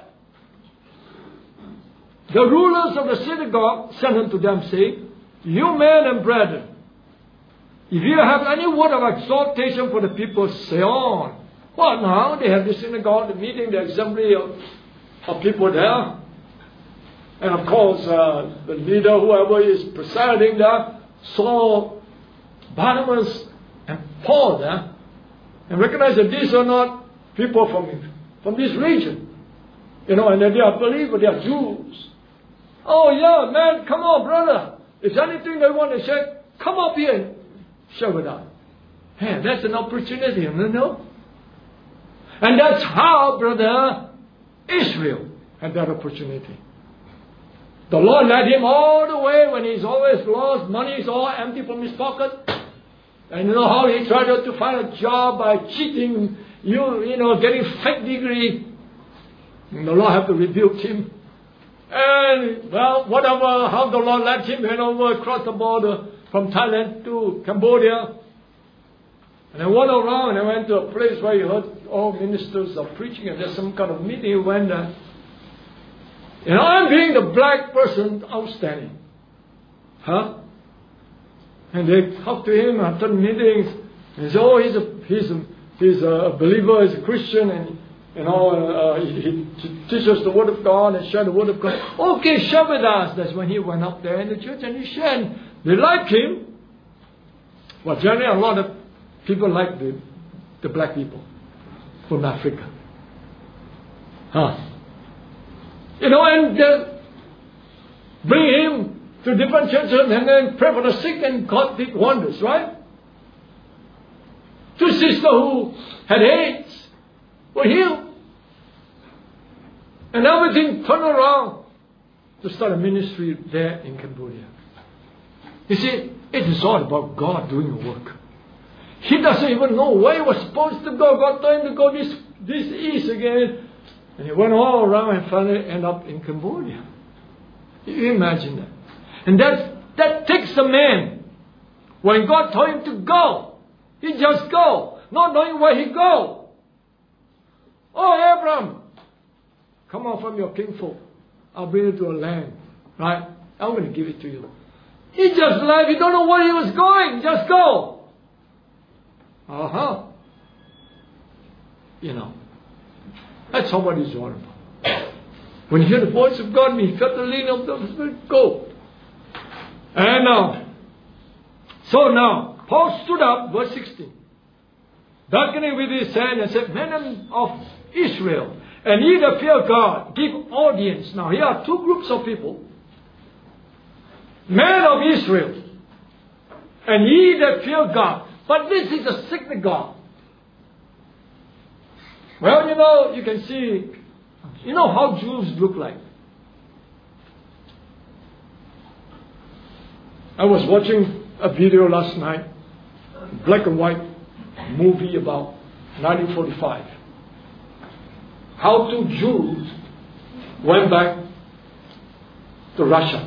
The rulers of the synagogue sent unto them, saying, You men and brethren, if you have any word of exhortation for the people, say on. Well, now they have the synagogue, the meeting, the assembly of, of people there. And of course, uh, the leader, whoever is presiding there, saw Barnabas and Paul there, and recognized that these are not people from, from this region. You know, and that they are believers, they are Jews. Oh yeah, man, come on, brother. If anything they want to say, come up here and share with us. Hey, that's an opportunity, you know? And that's how, brother, Israel had that opportunity. The Lord led him all the way when he's always lost, money is all empty from his pocket. And you know how he tried to find a job by cheating, you, you know, getting fake degree. And the Lord had to rebuke him. And, well, whatever, how the Lord led him, went over across the border from Thailand to Cambodia. And I went around and I went to a place where you heard all ministers are preaching, and there's some kind of meeting. You went there. And I'm being the black person outstanding. Huh? And they talked to him after the meetings. And said, oh, he's a, he's a, he's a believer, he's a Christian, and you know, uh, he, he teaches the Word of God and share the Word of God. Okay, share with us. That's when he went up there in the church and he shared. They liked him. Well, generally a lot of people like the, the black people from Africa. Huh. You know, and uh, bring him to different churches and then pray for the sick, and God did wonders, right? Two sisters who had AIDS were healed. And everything turned around to start a ministry there in Cambodia. You see, it is all about God doing a work. He doesn't even know where he was supposed to go. God told him to go this, this east again. And he went all around and finally ended up in Cambodia. You imagine that. And that, that takes a man. When God told him to go, he just go, not knowing where he go. Oh, Abraham, come out from your kinfolk. I'll bring you to a land. Right? I'm going to give it to you. He just left. He don't know where he was going. Just go. Uh-huh. You know. That's how what it's all about. When you hear the voice of God, he felt the leading of the Spirit, go. And now, so now, Paul stood up, verse sixteen, beckoning with his hand and said, Men of Israel, and ye that fear God, give audience. Now here are two groups of people. Men of Israel, and ye that fear God. But this is a synagogue. Well, you know, you can see, you know how Jews look like. I was watching a video last night, black and white movie about nineteen forty-five. How two Jews went back to Russia.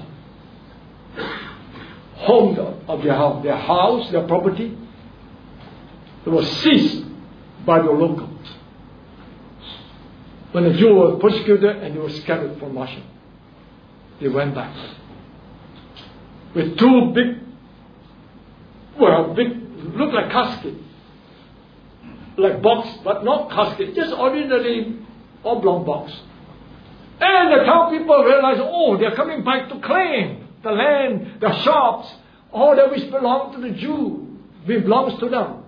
Home of their house, their house, their property, it was seized by the locals. When the Jews were persecuted and they were scattered from Russia, they went back with two big, well, big, look like casket, like box, but not casket, just ordinary oblong box. And the town people realized, oh, they're coming back to claim the land, the shops, all that which belonged to the Jew, belongs to them.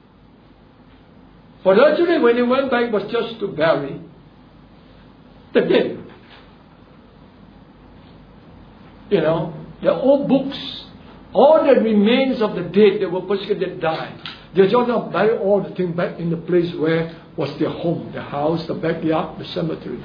But actually, when they went back, it was just to bury the dead. You know, their old books All the remains of the dead that were persecuted died. They just not bury all the things back in the place where was their home, the house, the backyard, the cemetery.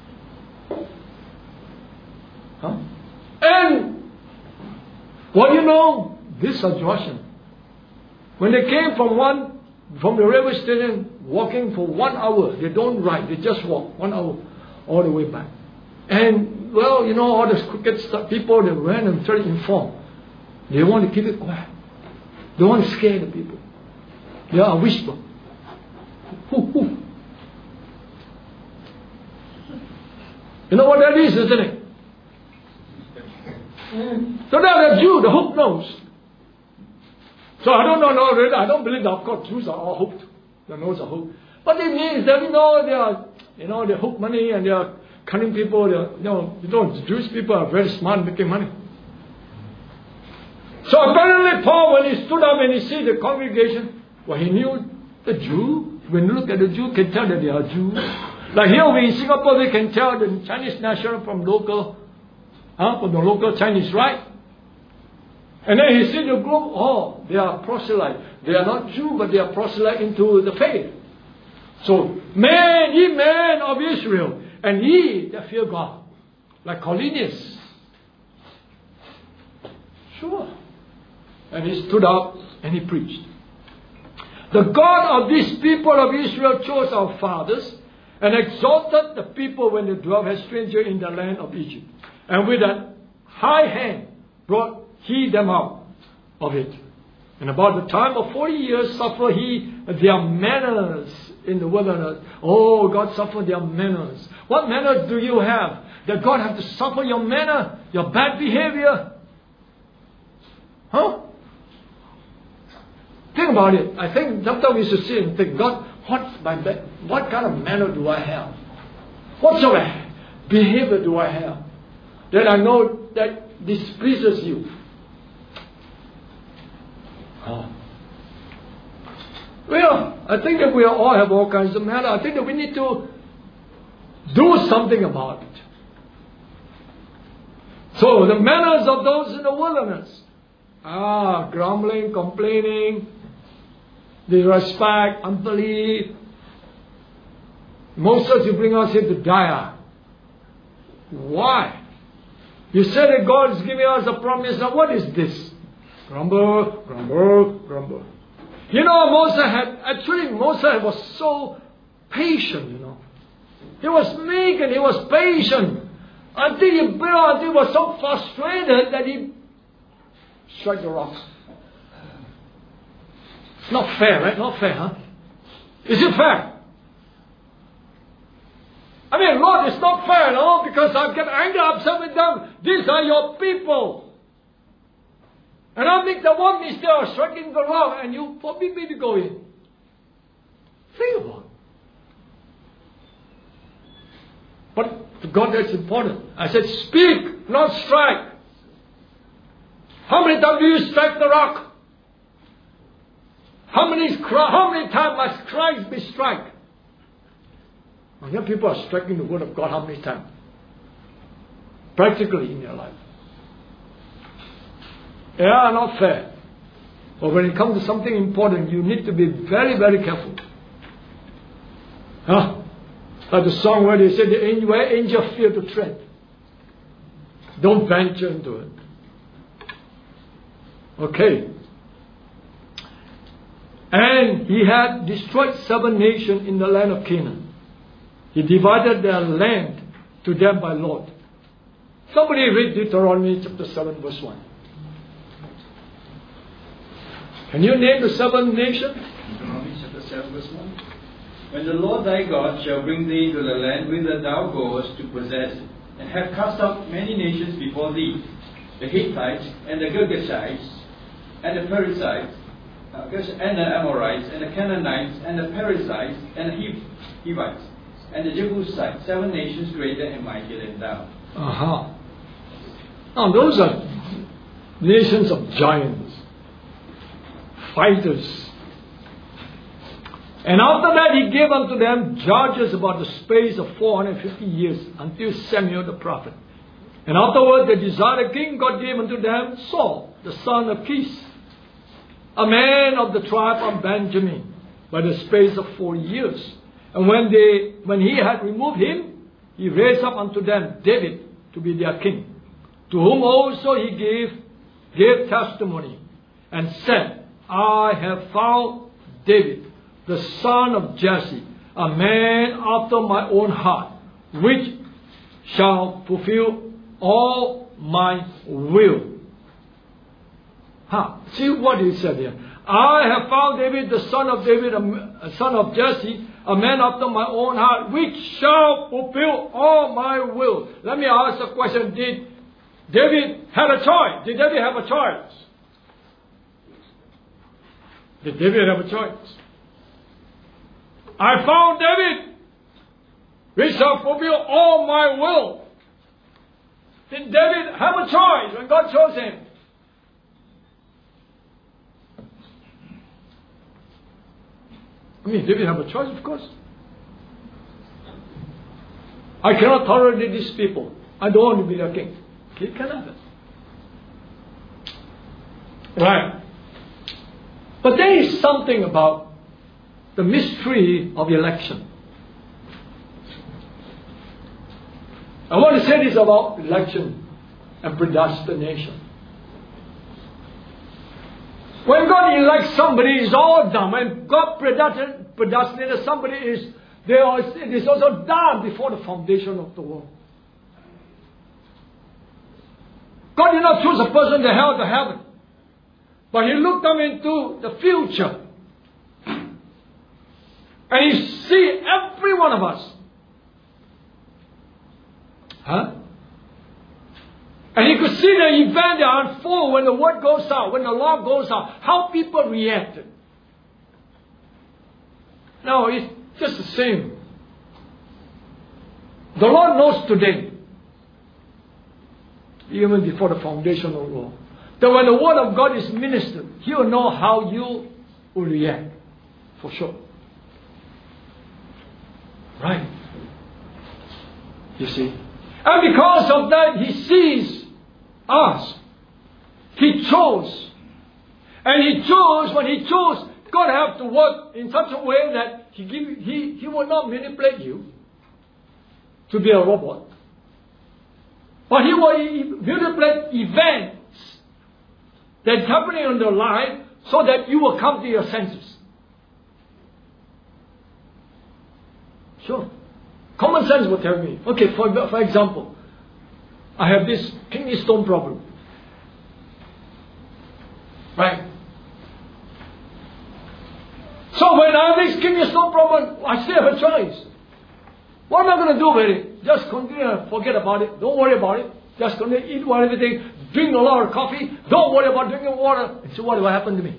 Huh? And what do you know? This situation. When they came from one from the railway station, walking for one hour, they don't ride, they just walk one hour all the way back. And well, you know, all the crooked stuff, people they ran and tried to inform. They want to keep it quiet. They want to scare the people. They are a whisper. Hoo, hoo. You know what that is, isn't it? So now the Jew, the hook nose. So I don't know, no, I don't believe that, of course, Jews are all hooked. The nose are hooked. But it means that, you know, they are, you know, they hook money and they are cunning people. They are, you know, you know, the Jewish people are very smart making money. So apparently Paul, when he stood up and he see the congregation, well, he knew the Jew. When you look at the Jew, you can tell that they are Jews. Like here we in Singapore, we can tell the Chinese national from local, huh, from the local Chinese, right? And then he see the group, oh, they are proselyte. They are not Jew, but they are proselyte into the faith. So, man, ye men of Israel, and ye that fear God, like Cornelius. Sure. And he stood up and he preached. The God of these people of Israel chose our fathers and exalted the people when they dwelt as strangers in the land of Egypt. And with a high hand brought he them out of it. And about the time of forty years suffered he their manners in the wilderness. Oh, God suffered their manners. What manners do you have? That God have to suffer your manner, your bad behavior? Huh? Think about it. I think sometimes we should sit and think, God, what's my bad, what kind of manner do I have? What sort of behavior do I have that I know that displeases you? Oh. Well, I think that we all have all kinds of manner. I think that we need to do something about it. So the manners of those in the wilderness. Ah, grumbling, complaining, disrespect, unbelief. Moses, you bring us here to die. Why? You said that God is giving us a promise. Now what is this? Grumble, grumble, grumble. You know, Moses had, actually Moses was so patient, you know. He was meek and he was patient. Until he, you know, until he was so frustrated that he struck the rock. It's not fair, right? Not fair, huh? Is it fair? I mean, Lord, it's not fair, no? Because I get angry, upset with them. These are your people. And I make the one mistake of striking the rock and you forbid me to go in. Think about it. But to God that's important. I said, speak, not strike. How many times do you strike the rock? How many, how many times must Christ be struck? And young people are striking the word of God how many times? Practically in your life. Yeah, not fair. But when it comes to something important, you need to be very, very careful. Huh? Like the song where they said, the angel, where angel fear to tread. Don't venture into it. Okay. And he had destroyed seven nations in the land of Canaan. He divided their land to them by lot. Somebody read Deuteronomy chapter seven verse one. Can you name the seven nations? Deuteronomy chapter seven verse one. When the Lord thy God shall bring thee to the land whither thou goest to possess it, and have cast out many nations before thee, the Hittites, and the Girgashites, and the Perizzites, uh, and the Amorites, and the Canaanites, and the Perizzites, and the Hivites, and the Jebusites, seven nations greater and mightier than thou. Uh-huh. Now those are nations of giants, fighters. And after that he gave unto them judges about the space of four hundred fifty years until Samuel the prophet. And afterward they desired a king. God gave unto them Saul, the son of Kish, a man of the tribe of Benjamin, by the space of four years. And when they, when he had removed him, he raised up unto them David to be their king, to whom also he gave, gave testimony, and said, I have found David, the son of Jesse, a man after my own heart, which shall fulfill all my will. Huh. See what he said here. I have found David, the son of David, a son of Jesse, a man after my own heart, which shall fulfill all my will. Let me ask a question. Did David have a choice? Did David have a choice? Did David have a choice? I found David, which shall fulfill all my will. Did David have a choice when God chose him? I mean, David have a choice, of course. I cannot tolerate these people. I don't want to be their king. He cannot. Right. But there is something about the mystery of election. I want to say this about election and predestination. When God elects somebody, it's all done. When God predestinated somebody, is they are, it is also done before the foundation of the world. God did not choose a person to hell to heaven, but He looked them into the future, and He see every one of us. Huh? And He could see the event that unfold when the word goes out, when the law goes out, how people reacted. No, it's just the same. The Lord knows today, even before the foundation of the world, that when the word of God is ministered, He will know how you will react, for sure. Right? You see? And because of that, He sees us. He chose. And He chose, when He chose, God have to work in such a way that He give, He, he will not manipulate you to be a robot. But He will manipulate events that's happening in your life so that you will come to your senses. Sure. Common sense will tell me. Okay, for, for example, I have this kidney stone problem. Right? So when I have this kidney stone problem, I still have a choice. What am I going to do with it? Just continue to forget about it. Don't worry about it. Just continue to eat everything. Drink a lot of coffee. Don't worry about drinking water. And so what will happen to me?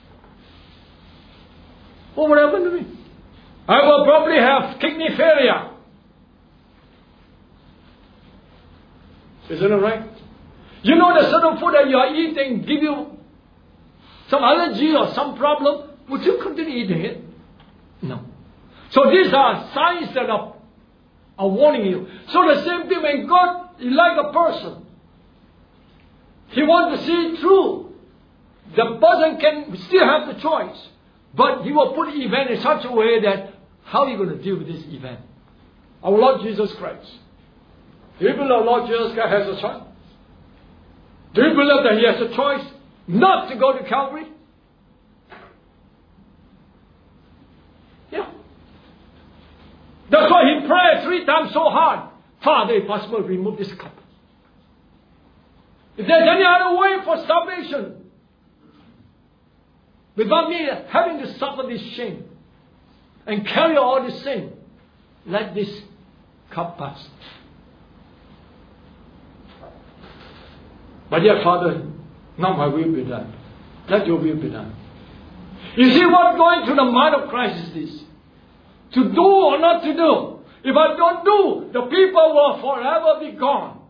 What will happen to me? I will probably have kidney failure. Isn't it right? You know the certain food that you are eating give you some allergy or some problem. Would you continue eating it? No. So these are signs that are, are warning you. So the same thing when God is like a person. He wants to see it through. The person can still have the choice. But He will put the event in such a way that how are you going to deal with this event? Our Lord Jesus Christ. Do you believe our Lord Jesus Christ has a choice? Do you believe that He has a choice not to go to Calvary? Yeah. That's why He prayed three times so hard. Father, if possible, remove this cup. If there's any other way for salvation, without me having to suffer this shame and carry all this sin, let this cup pass. But yet, Father, not my will be done. Let your will be done. You see what's going through the mind of Christ is this. To do or not to do. If I don't do, the people will forever be gone.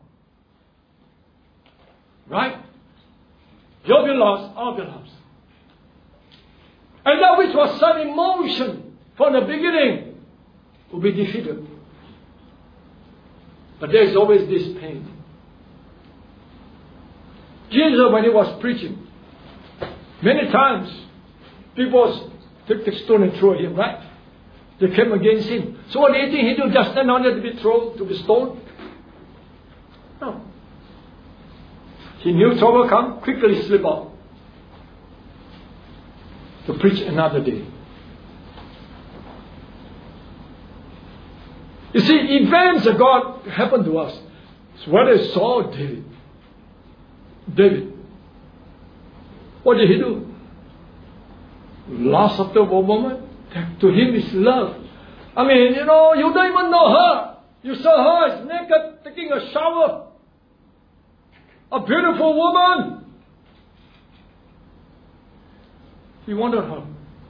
Right? You'll be lost, I'll be lost. And that which was set in motion from the beginning will be defeated. But there is always this pain. Jesus, when he was preaching, many times people took the stone and threw at him, right? They came against him. So what do you think he do? Just stand on there to be thrown, to be stoned? No. He knew trouble will come, quickly slip out to preach another day. You see, events of God happen to us. So what I saw David. David. What did he do? Lust after a woman, to him is love. I mean, you know, you don't even know her. You saw her as naked, taking a shower. A beautiful woman. He wanted her.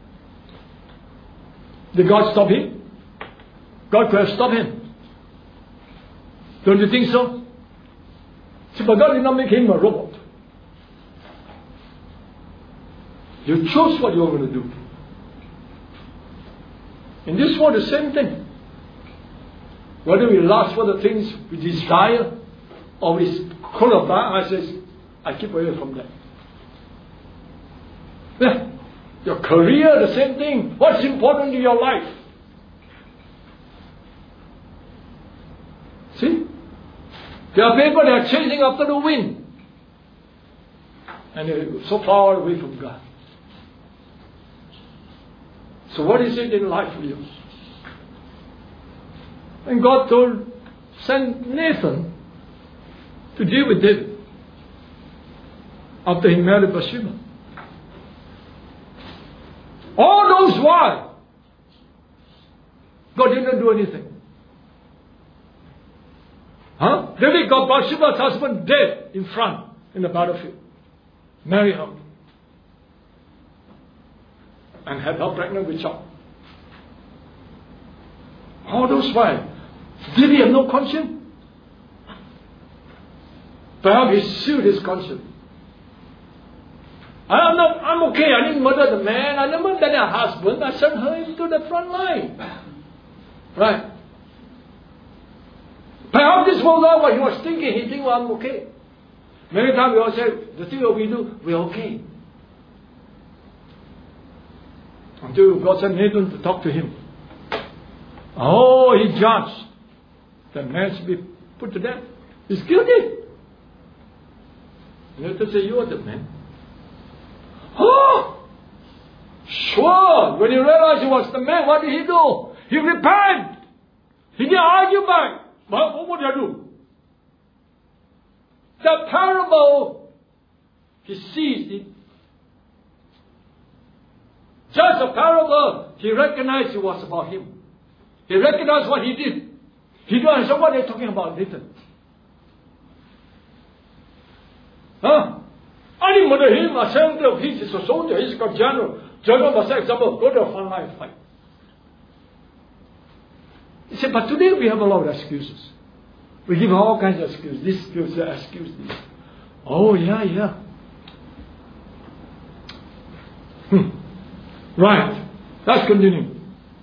Did God stop him? God could have stopped him. Don't you think so? See, but God did not make him a robot. You chose what you were going to do. In this world, the same thing. Whether we lust for the things we desire or we qualify, I says, I keep away from that. Yeah. Your career, the same thing. What's important in your life? See? There are people that are chasing after the wind. And they're so far away from God. So what is it in life for you? And God told, send Nathan to deal with David after he married Bathsheba. All those while, God didn't do anything. Huh? David got Bathsheba's husband dead in front in the battlefield. Marry her. And had her pregnant with child. All those while, did he have no conscience? Perhaps he sued his conscience. I'm not, I'm okay, I didn't murder the man, I never murdered her husband, I sent her into the front line. Right. Perhaps this was not what he was thinking, he think, well, I'm okay. Many times we all say, the thing that we do, we're okay. Until God sent Nathan to talk to him. Oh, he judged. The man should be put to death. He's guilty. Nathan said, you are the man. Oh! Sure! When he realized he was the man, what did he do? He repented. He didn't argue back. Well, what did I do? The parable, he sees it. Just a parable, he recognized it was about him. He recognized what he did. He didn't understand what they're talking about later. Huh? I didn't murder him. I sent him. He's a soldier. He's got general. General must say, example, go to a front line fight. He said, but today we have a lot of excuses. We give all kinds of excuses. This excuse, that excuse, this. Oh, yeah, yeah. Hmm. Right. Let's continue.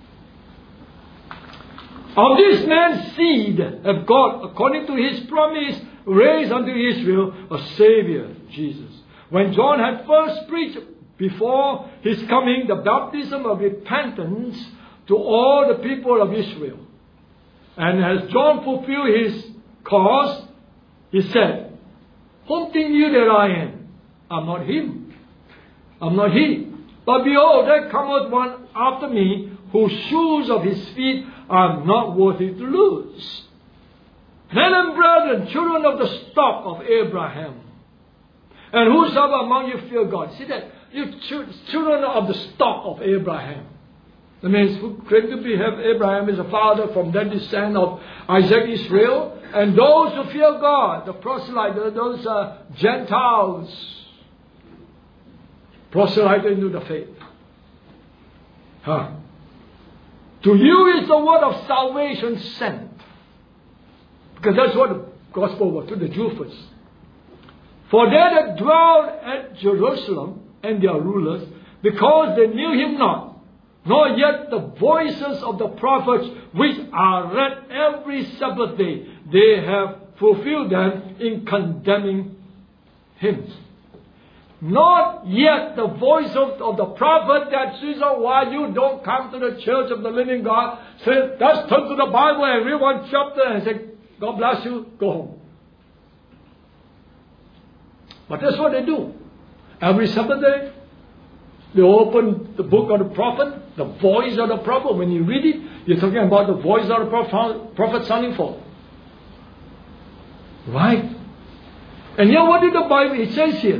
Of this man's seed have God, according to his promise, raised unto Israel a Savior, Jesus. When John had first preached before his coming the baptism of repentance to all the people of Israel. And as John fulfilled his cause, he said, whom think you that I am? I'm not him. I'm not he. But behold, there cometh one after me, whose shoes of his feet I am not worthy to loose. Men and brethren, children of the stock of Abraham, and whosoever among you fear God. See that? You ch- children of the stock of Abraham. That means who claim to be have Abraham as a father, from that descent of Isaac, Israel, and those who fear God, the proselytes, those uh, Gentiles, proselyted into the faith. Huh. To you is the word of salvation sent. Because that's what the gospel was to the Jews first. For they that dwelled at Jerusalem and their rulers, because they knew him not, nor yet the voices of the prophets which are read every Sabbath day, they have fulfilled them in condemning him. Not yet the voice of, of the prophet that says, oh, why you don't come to the church of the living God. Say, let's turn to the Bible and read one chapter and say, God bless you, go home. But that's what they do. Every Saturday, they open the book of the prophet, the voice of the prophet. When you read it, you're talking about the voice of the prophet, prophet sounding forth. Right? And yet what did the Bible, it says here,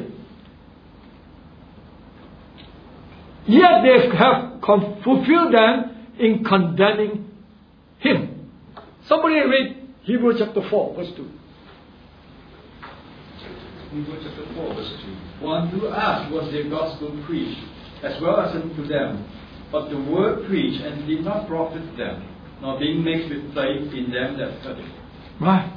yet they have fulfilled them in condemning him. Somebody read Hebrews chapter four, verse two. Hebrews chapter four, verse two. For unto us was the gospel preached, as well as unto them. But the word preached and did not profit them, nor being mixed with faith in them that heard it. Right.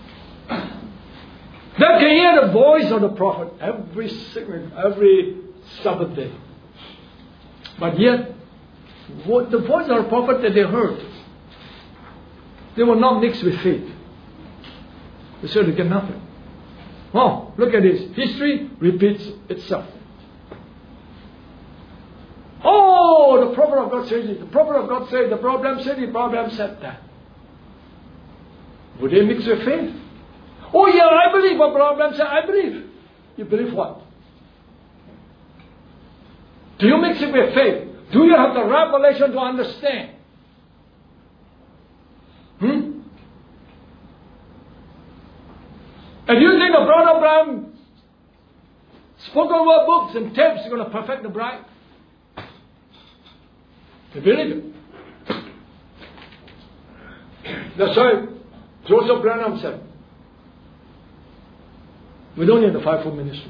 They can hear the voice of the prophet every segment, every Sabbath day. But yet, what the voice of the prophet that they heard, they were not mixed with faith. They said they get nothing. Oh, look at this. History repeats itself. Oh, the prophet of God said it. The prophet of God said, the problem said it, the problem said that. Would they mix with faith? Oh yeah, I believe what problem said. I believe. You believe what? Do you mix it with faith? Do you have the revelation to understand? Hmm? And you think the brother Abraham spoken word books and tapes are going to perfect the bride? You believe it? That's why Joseph Branham said, we don't need the fivefold ministry.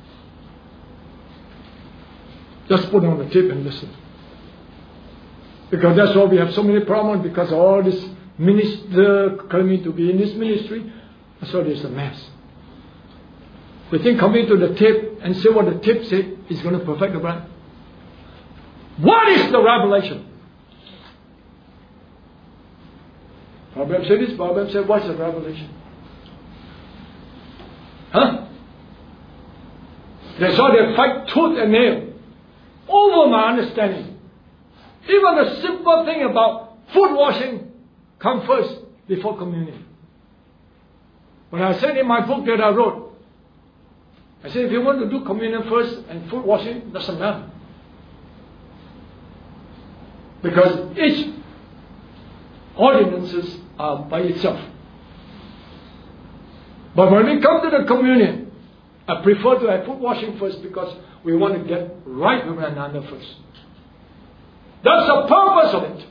Just put on the tape and listen. Because that's why we have so many problems, because all this minister coming to be in this ministry, that's why there's a mess. They think coming to the tape and say what the tape said is going to perfect the bride. What is the revelation? Problem said this, problem said, what's the revelation? Huh? That's why they fight tooth and nail over my understanding. Even the simple thing about foot washing comes first before communion. When I said in my book that I wrote, I said if you want to do communion first and foot washing, doesn't matter. Because each ordinances are by itself. But when we come to the communion, I prefer to have foot washing first because we want to get right with one another first. That's the purpose of it.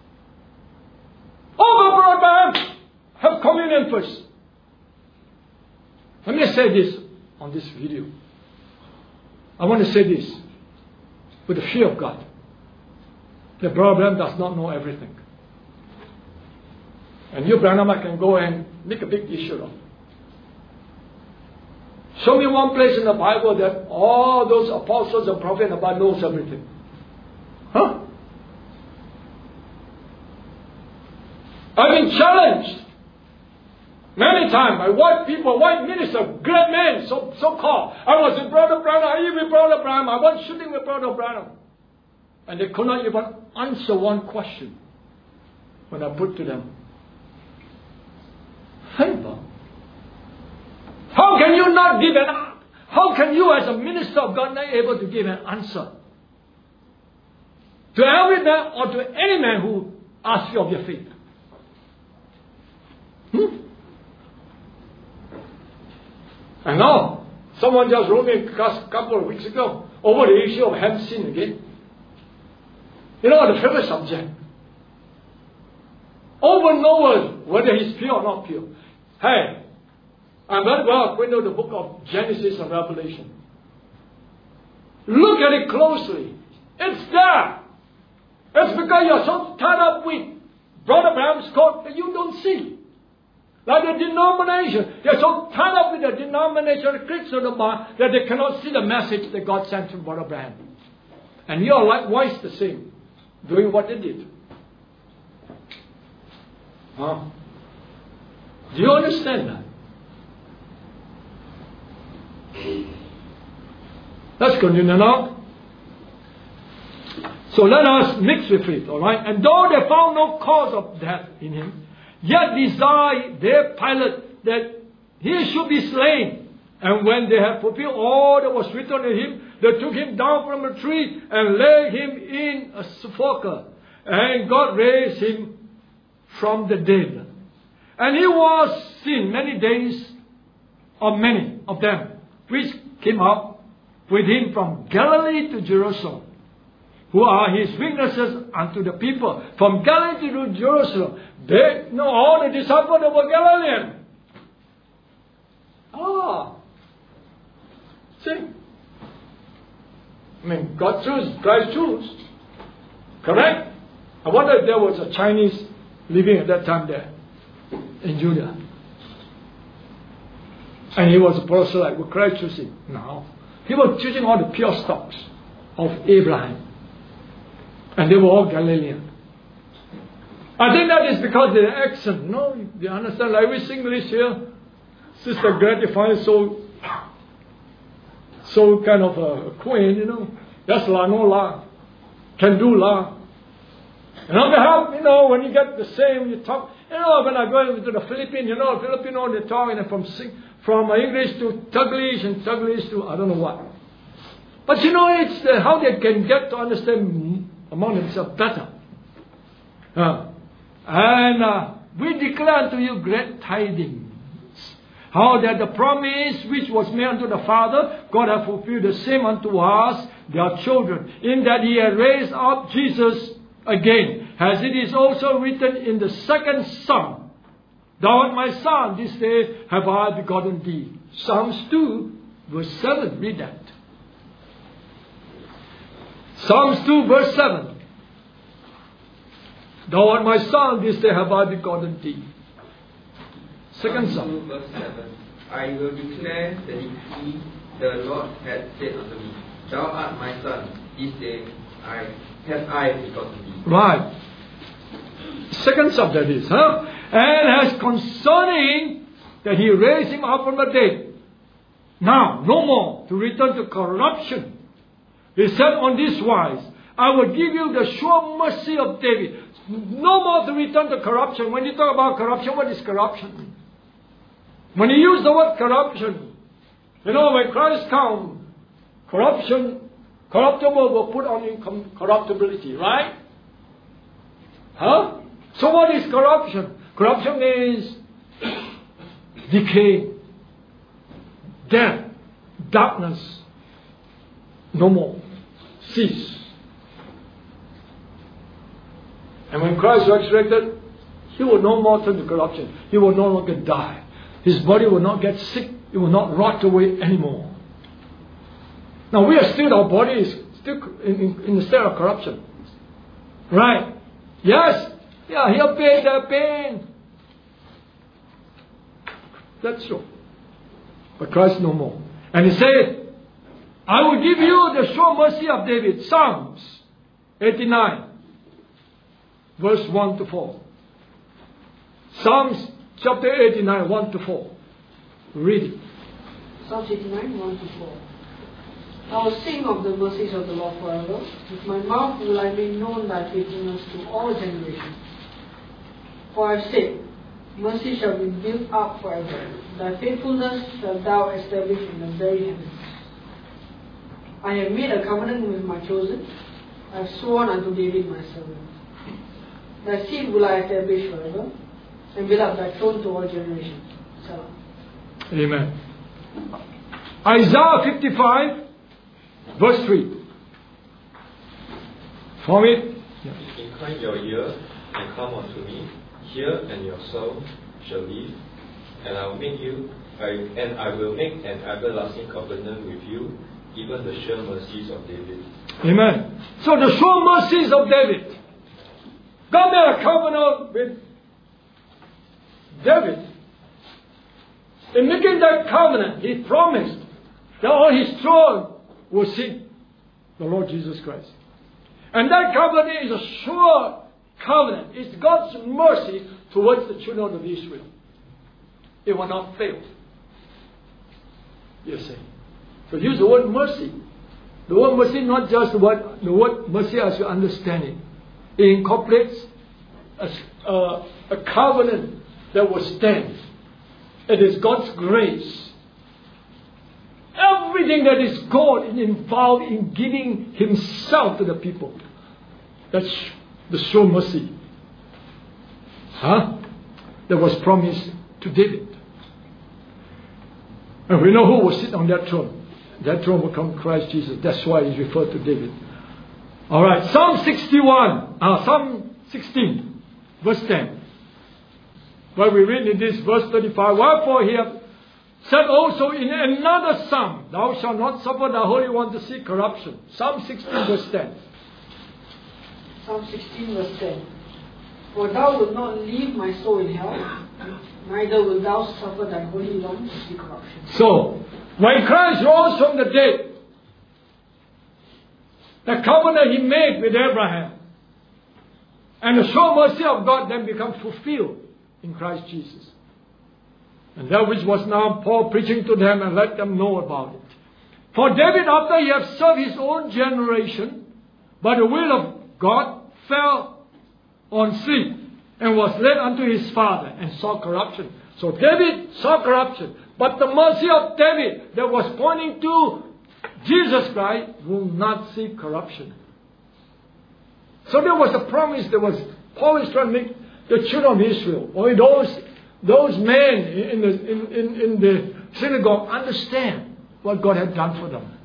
Oh, brother, have communion first. Let me say this on this video. I want to say this with the fear of God. The problem does not know everything. And you, Branham, I can go and make a big issue of. Show me one place in the Bible that all those apostles and prophets about knows everything. Huh? I've been challenged many times by white people, white ministers, great men, so so called. I was with Brother Branham, I even with Brother Branham, I was shooting with Brother Branham. And they could not even answer one question when I put to them. Simple. How can you not give an how can you as a minister of God not able to give an answer to every man or to any man who asks you of your faith? Hmm? And now, someone just wrote me a couple of weeks ago over the issue of hemp sin again. You know, the favorite subject. Over and over whether he's pure or not pure. Hey, I'm very well acquainted with the book of Genesis and Revelation. Look at it closely. It's there. It's because you're so tied up with Brother Branham's court that you don't see. Like the denomination. They're so tied up with the denomination, the Christian that they cannot see the message that God sent from Brother Branham. And you're likewise the same. Doing what they did. Huh? Do you understand that? Let's continue now. So let us mix with it, alright? And though they found no cause of death in him, yet desired their Pilate that he should be slain. And when they had fulfilled all that was written in him, they took him down from a tree and laid him in a sepulchre. And God raised him from the dead. And he was seen many days of many of them, which came up with him from Galilee to Jerusalem, who are his witnesses unto the people. From Galilee to Jerusalem, they know all the disciples that were Galilean. Ah. See? I mean, God chose, Christ chose. Correct? I wonder if there was a Chinese living at that time there in Judea. And he was a proselyte. Would Christ choose him? No. He was choosing all the pure stocks of Abraham. And they were all Galilean. I think that is because of their accent. No, you understand? Like we sing English here. Sister Gratify so so kind of a queen, you know. That's la no la. Can do la. And on the help, you know, when you get the same, you talk. You know, when I go into the Philippines, you know, Filipino, they talk, and from from English to Taglish and Taglish to I don't know what. But you know, it's the, how they can get to understand among themselves better. Uh, and uh, we declare to you great tidings. How that the promise which was made unto the Father, God hath fulfilled the same unto us, their children, in that He hath raised up Jesus again, as it is also written in the second Psalm, Thou art my son, this day have I begotten thee. Psalms two, verse seven, read that. Psalms two, verse seven. Thou art my son, this day have I begotten thee. Second Psalm. Verse seven. I will declare the decree the Lord hath said unto me, Thou art my son, this day I have I begotten thee. Right. Second Psalm that is, huh? And as concerning that He raised him up from the dead. Now, no more to return to corruption. He said on this wise, I will give you the sure mercy of David. No more to return to corruption. When you talk about corruption, what is corruption? When you use the word corruption, you know, when Christ comes, corruption, corruptible will put on incorruptibility, right? Huh? So what is corruption? Corruption is decay, death, darkness, no more, cease. And when Christ resurrected, He will no more turn to corruption. He will no longer die. His body will not get sick. It will not rot away anymore. Now we are still, our body is still in, in, in the state of corruption. Right? Yes. Yeah, He'll pay the pain. That's true. But Christ no more. And He said, I will give you the sure mercy of David. Psalms eighty-nine. Verse one to four. Psalms chapter eighty-nine, one to four. Read it. Psalms eighty-nine, one to four. I will sing of the mercies of the Lord forever. With my mouth will I make known thy faithfulness to all generations. For I have said, mercy shall be built up forever. Thy faithfulness shalt thou establish in the very heavens. I have made a covenant with my chosen. I have sworn unto David my servant. Thy seed will I establish forever, and build up thy throne to all generations. Salah. Amen. Isaiah fifty-five, verse three. From it. Yes. Incline your ear and come unto me. Hear, and your soul shall live. And I will make you, I, and I will make an everlasting covenant with you, even the sure mercies of David. Amen. So the sure mercies of David. God made a covenant with David. In making that covenant, He promised that on His throne will sit the Lord Jesus Christ. And that covenant is a sure covenant. It's God's mercy towards the children of Israel. It will not fail. You see. So use the word mercy. The word mercy, not just the word, the word mercy as you understand it. It incorporates a, a, a covenant that will stand. It is God's grace. Everything that is God is involved in giving Himself to the people. That's the show mercy. Huh? That was promised to David. And we know who will sit on that throne. That throne will come Christ Jesus. That's why he's referred to David. Alright, Psalm sixty-one, uh, Psalm sixteen, verse ten. Where we read in this verse thirty-five, wherefore he hath said also in another psalm, thou shalt not suffer the Holy One to see corruption. Psalm sixteen, verse ten. Psalm sixteen, verse ten. For thou wilt not leave my soul in hell, neither wilt thou suffer thy Holy One to see corruption. So, when Christ rose from the dead, the covenant He made with Abraham and the sure mercy of God then becomes fulfilled in Christ Jesus. And that which was now Paul preaching to them and let them know about it. For David, after he had served his own generation, by the will of God, fell on sleep and was led unto his father and saw corruption. So David saw corruption. But the mercy of David that was pointing to Jesus Christ will not see corruption. So there was a promise that was Paul is trying to make the children of Israel, or those those men in the in, in, in the synagogue understand what God had done for them.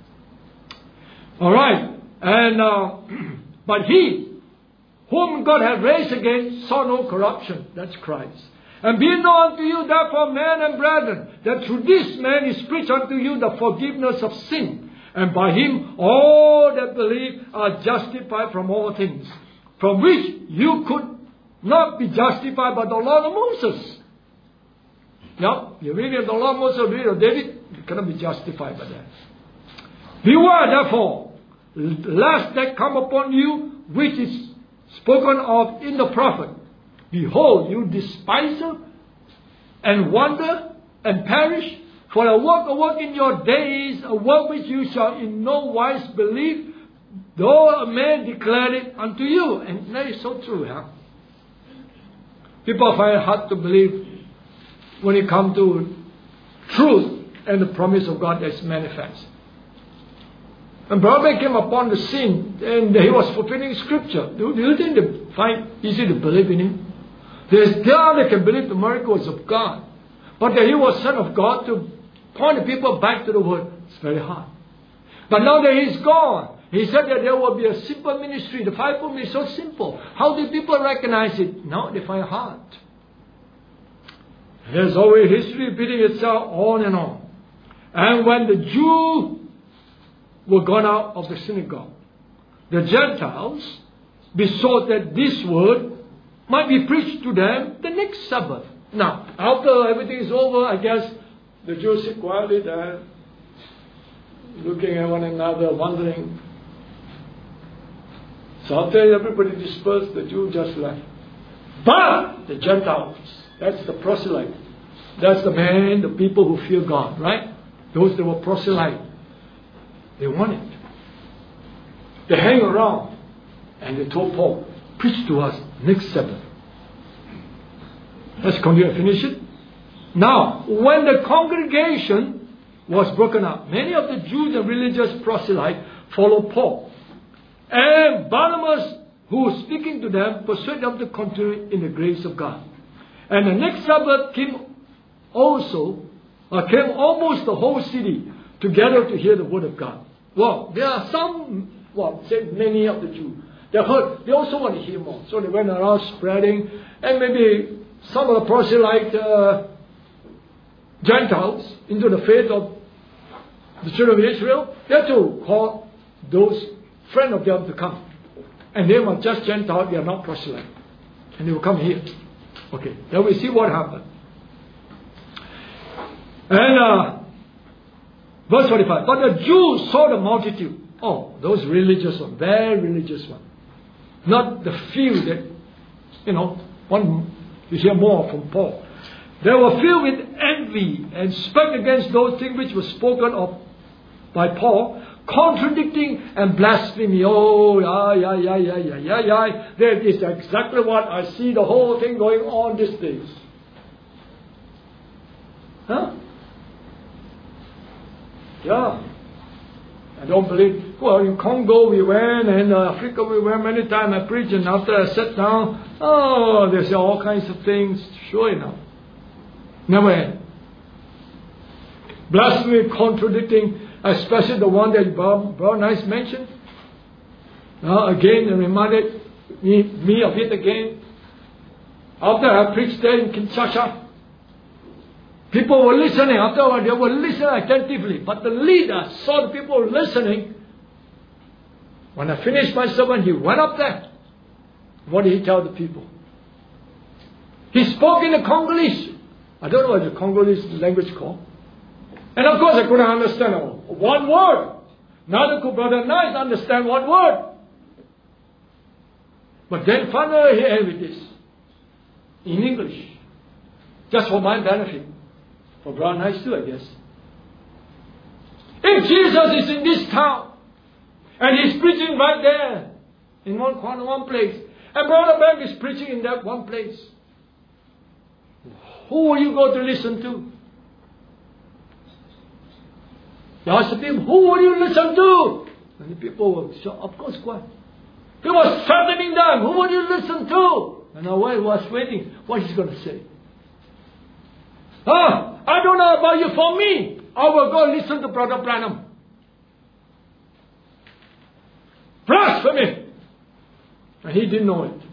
Alright. And uh, but he whom God had raised again saw no corruption. That's Christ. And be known unto you therefore, men and brethren, that through this man is preached unto you the forgiveness of sin. And by him all that believe are justified from all things, from which you could not be justified by the law of Moses. Now, you read the law of Moses, read of David, you cannot be justified by that. Beware therefore, lest that come upon you, which is spoken of in the prophet. Behold, you despiser and wonder and perish, for a work a work in your days, a work which you shall in no wise believe, though a man declare it unto you. And that is so true, huh? People find it hard to believe when it comes to truth and the promise of God that's manifest. And Brahma came upon the scene and he was fulfilling scripture. Do, do you think they find it easy to believe in him? There's God that can believe the miracles of God. But that he was Son of God to point the people back to the Word, it's very hard. But now that he's gone, he said that there will be a simple ministry. The fivefold ministry is so simple. How do people recognize it? Now they find it hard. There's always history repeating itself on and on. And when the Jews were gone out of the synagogue, the Gentiles besought that this word might be preached to them the next Sabbath. Now, after everything is over, I guess the Jews sit quietly there, looking at one another, wondering. So after everybody dispersed, the Jews just left. But the Gentiles, that's the proselyte. That's the man, the people who fear God, right? Those that were proselyte. They want it. They hang around and they told Paul, preach to us next Sabbath. Let's continue and finish it. Now, when the congregation was broken up, many of the Jews and religious proselytes followed Paul. And Barnabas, who was speaking to them, persuaded them to continue in the grace of God. And the next Sabbath came also, or came almost the whole city together to hear the word of God. Well, there are some, well, say many of the Jews. They heard, they also want to hear more. So they went around spreading, and maybe some of the proselyte uh, Gentiles into the faith of the children of Israel. They had to call those friends of them to come. And they were just Gentiles, they are not proselyte. And they will come here. Okay, then we see what happened. And uh, verse forty-five. But the Jews saw the multitude. Oh, those religious ones, very religious ones. Not the few that, you know, one you hear more from Paul. They were filled with envy and spoke against those things which were spoken of by Paul, contradicting and blasphemy. Oh, yeah, yeah, yeah, yeah, yeah, yeah, yeah. That is exactly what I see the whole thing going on these days. Huh? Yeah. I don't believe. Well, in Congo we went, and uh, Africa we went many times. I preached, and after I sat down, oh, there's all kinds of things. Sure enough. Never end. Blasphemy, contradicting, especially the one that Brother Nice mentioned. Uh, again, it reminded me, me of it again. After I preached there in Kinshasa, people were listening. After a while, they were listening attentively. But the leader saw the people listening. When I finished my sermon, he went up there. What did he tell the people? He spoke in the Congolese. I don't know what the Congolese language called. And of course, I couldn't understand one word. Neither could Brother Nice understand one word. But then finally he ended with this. In English. Just for my benefit. For Brother Nice too, I guess. If Jesus is in this town, and he's preaching right there, in one corner, one place, and Brother Branham is preaching in that one place, who will you go to listen to? You ask the people, who will you listen to? And the people will say, of course, God. He was threatening them. Who will you listen to? And I was waiting what he's going to say. Ah, I don't know about you. For me, I will go listen to Brother Branham. Blasphemy! And he didn't know it.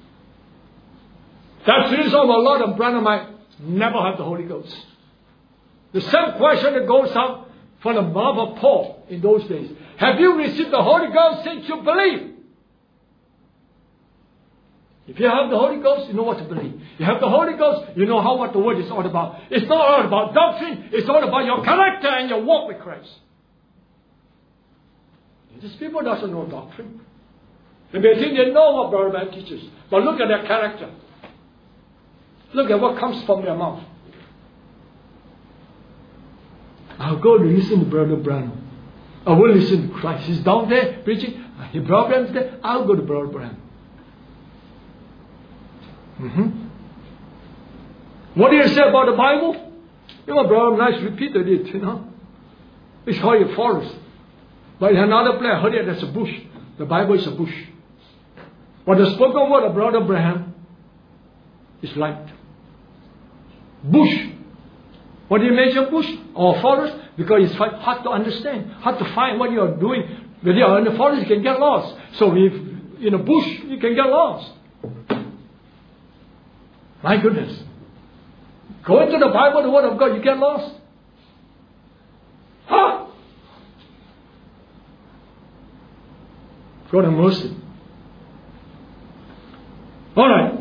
That's the reason a lot of Branhamites never have the Holy Ghost. The same question that goes out from the mouth of Paul in those days. Have you received the Holy Ghost since you believe? If you have the Holy Ghost, you know what to believe. You have the Holy Ghost, you know how what the Word is all about. It's not all about doctrine. It's all about your character and your walk with Christ. These people doesn't know doctrine. They may think they know what Brother Branham teaches. But look at their character. Look at what comes from their mouth. I'll go to listen to Brother Branham. I will listen to Christ. He's down there preaching. If Brother Branham's there, I'll go to Brother Branham. Mm-hmm. What do you say about the Bible? You know, Brother Nice repeated it, you know. It's called a forest. But in another place, I heard it as a bush. The Bible is a bush. But the spoken word of Brother Branham is light. Bush. What do you mention bush or forest? Because it's hard to understand, hard to find what you are doing. When you are in the forest, you can get lost. So if in a bush, you can get lost. My goodness. Go into the Bible, the Word of God, you get lost. Huh? God have mercy. All right.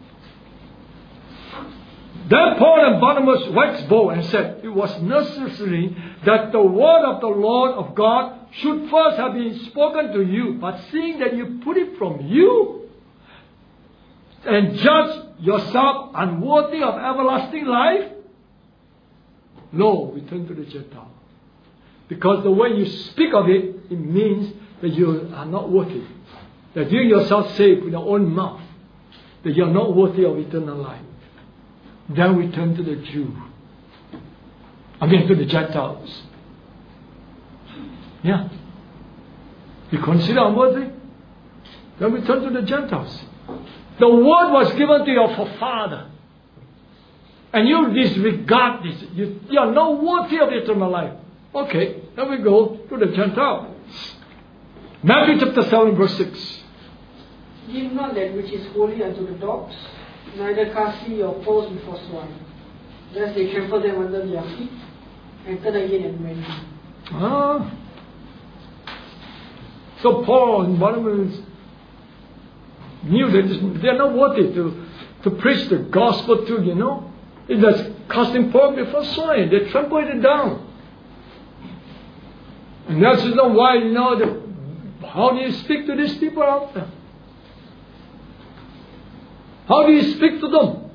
Then Paul and Barnabas waxed bold and said, it was necessary that the word of the Lord of God should first have been spoken to you. But seeing that you put it from you and judge yourself unworthy of everlasting life, lo, return to the Gentile. Because the way you speak of it, it means that you are not worthy. That you yourself say with your own mouth that you are not worthy of eternal life. Then we turn to the Jew. I mean to the Gentiles. Yeah. You consider unworthy? Then we turn to the Gentiles. The word was given to your forefather. And you disregard this. You, you are not worthy of eternal life. Okay, then we go to the Gentile. Matthew chapter seven verse six. Give not that which is holy unto the dogs, neither cast ye your pearls before swine, lest they trample them under their feet, and turn again and rend you. Ah. So Paul and Barnabas knew that they are not worthy to, to preach the gospel to, you know. It's just casting pearls before swine. They trample it down. And that's the reason why, you know, the, how do you speak to these people out there? How do you speak to them?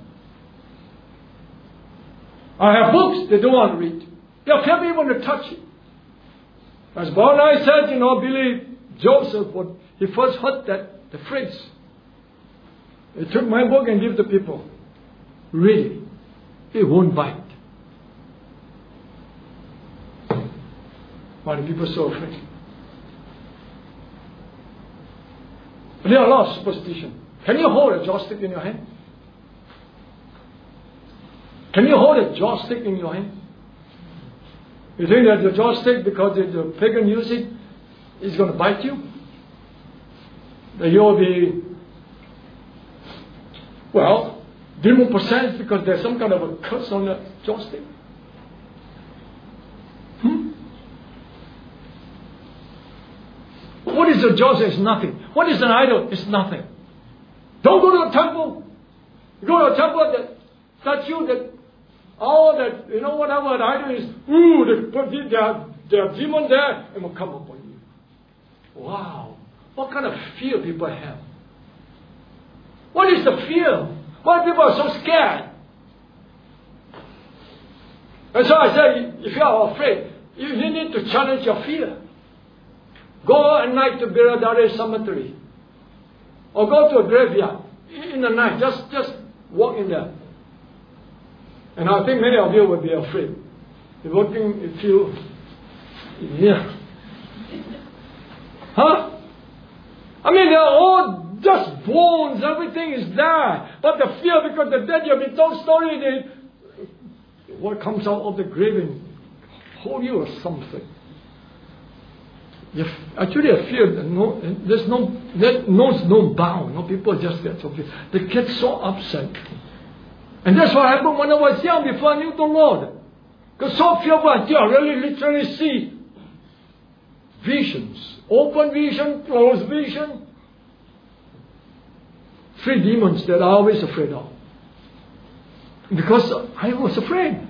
I have books they don't want to read. They can't even to touch it. As Paul I said, you know, Billy Joseph, when he first heard that, the phrase, he took my book and gave to people. Read it. It won't bite. Why are people so afraid? There are a lot of superstition. Can you hold a joystick in your hand? Can you hold a joystick in your hand? You think that the joystick, because the pagan use it, is going to bite you? That you'll be, well, demon possessed because there's some kind of a curse on the joystick? Hmm? What is a joystick? It's nothing. What is an idol? It's nothing. Don't go to a temple. You go to a temple, that statue, that all that, you know, whatever an idol is, ooh, they, there, are, there are demons there, and will come upon you. Wow. What kind of fear people have? What is the fear? Why people are so scared? And so I said, if you are afraid, you need to challenge your fear. Go at night to Biradari Cemetery. Or go to a graveyard in the night. Just, just walk in there. And I think many of you will be afraid. You're walking, you feel, yeah. Huh? I mean, they're all just bones. Everything is there. But the fear, because the dead, you've been told story, they, what comes out of the grave and hold you or something. Actually, I fear that no, there's no, there knows no bound. No, people just get so fear. They get so upset. And that's what happened when I was young before I knew the Lord. Because so fearful until I really literally see visions. Open vision, closed vision. Three demons that I'm always afraid of. Because I was afraid.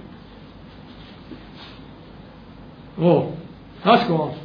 Oh, let's go on.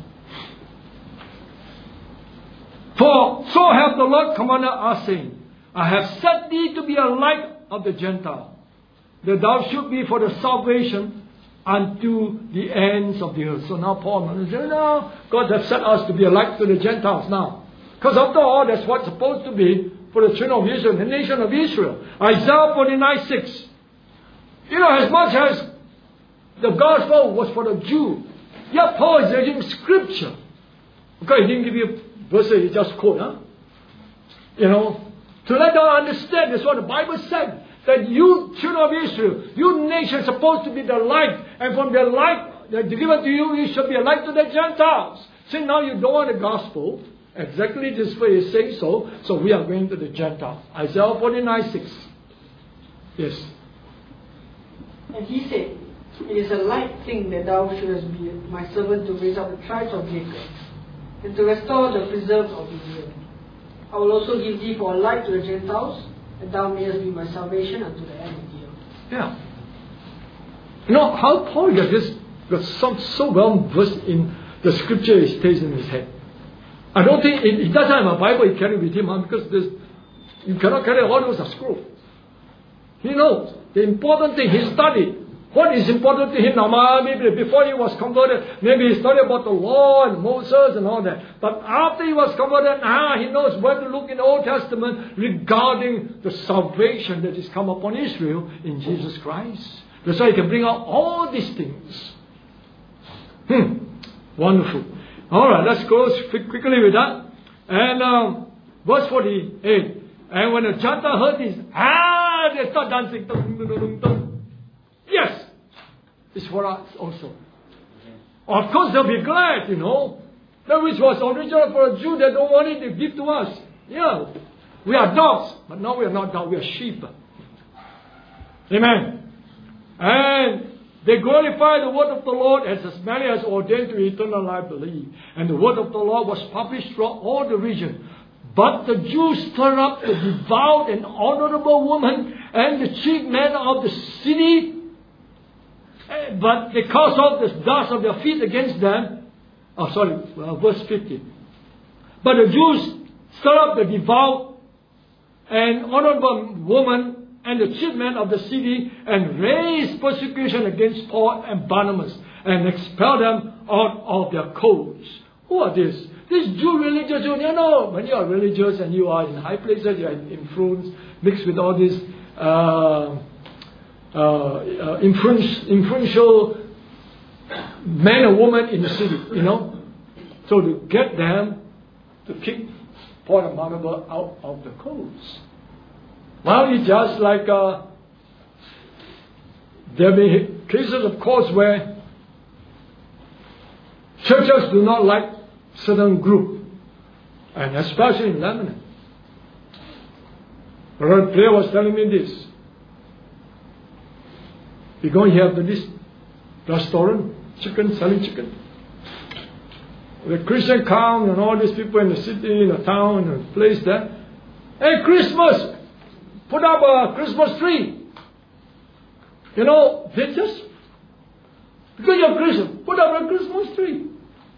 For so hath the Lord commanded us, saying, I have set thee to be a light of the Gentile, that thou should be for the salvation unto the ends of the earth. So now Paul says, no, God has set us to be a light to the Gentiles now. Because after all, that's what's supposed to be for the children of Israel, the nation of Israel. Isaiah forty-nine six. You know, as much as the gospel was for the Jew, yet Paul is reading scripture. Okay, he didn't give you a verse, he just quote, huh? You know, to let them understand, that's what the Bible said, that you, children of Israel, you nation is supposed to be the light, and from the light that given to you, you shall be a light to the Gentiles. See, now you don't want the gospel. Exactly this way is saying so, so we are going to the Gentiles. Isaiah forty-nine six. Yes. And he said, it is a light thing that thou shouldest be my servant to raise up the tribes of Jacob, and to restore the preserved of Israel. I will also give thee for a light to the Gentiles, and thou mayest be my salvation unto the end of the earth. Yeah. You know how Paul got this, got some, so well versed in the scripture he stays in his head. I don't think, he doesn't have a Bible he carry with him, huh, because this, you cannot carry all those are scroll. He knows the important thing, he studied. What is important to him now? Maybe before he was converted, maybe he studied about the law and Moses and all that. But after he was converted, ah, he knows where to look in the Old Testament regarding the salvation that is come upon Israel in Jesus Christ. That's why he can bring out all these things. Hmm. Wonderful. All right, let's go quickly with that. And um, verse forty-eight. And when the Gentile heard this, ah, they start dancing. Dum, dum, dum, dum. Yes, it's for us also. Of course, they'll be glad, you know. That which was original for a Jew, they don't want it to give to us. Yeah, we are dogs, but now we are not dogs, we are sheep. Amen. And they glorify the word of the Lord as as many as ordained to eternal life believe. And the word of the Lord was published throughout all the region. But the Jews stirred up the devout and honorable woman and the chief men of the city. But they cast off the dust of their feet against them. Oh, sorry, uh, verse fifty. But the Jews stirred up the devout and honorable woman and the chief men of the city, and raised persecution against Paul and Barnabas, and expelled them out of their coasts. Who are these? These Jew religious Jews. You know, when you are religious and you are in high places, you are influenced, mixed with all these uh, uh, uh, influence, influential men and women in the city, you know. So to get them to kick Paul and Barnabas out of the coast. Well, it's just like uh, there be cases, of course, where churches do not like certain group, and especially in Lebanon. Brother Blair was telling me this. We're going to have this restaurant, chicken, selling chicken. The Christian come and all these people in the city, in the town, in the place there. Hey, Christmas! Put up a Christmas tree. You know, they just, because you're Christian, put up a Christmas tree.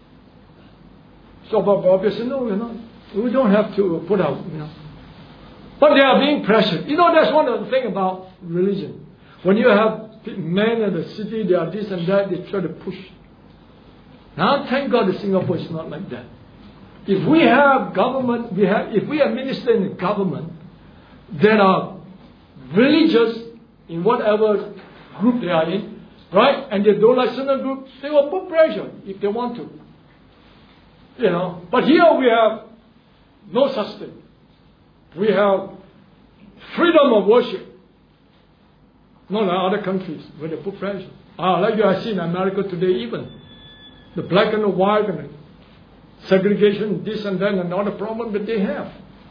So Bob said, no, you know, we don't have to put out, you know. But they are being pressured. You know, that's one of the things about religion. When you have men in the city, they are this and that, they try to push. Now, thank God that Singapore is not like that. If we have government, we have, if we are ministers in the government that are religious in whatever group they are in, right, and they don't like certain groups, they will put pressure if they want to. You know, but here we have no such thing. We have freedom of worship. Not like other countries where they put pressure. Ah, like you I see in America today even. The black and the white and the segregation, this and that, and all the problem that they have.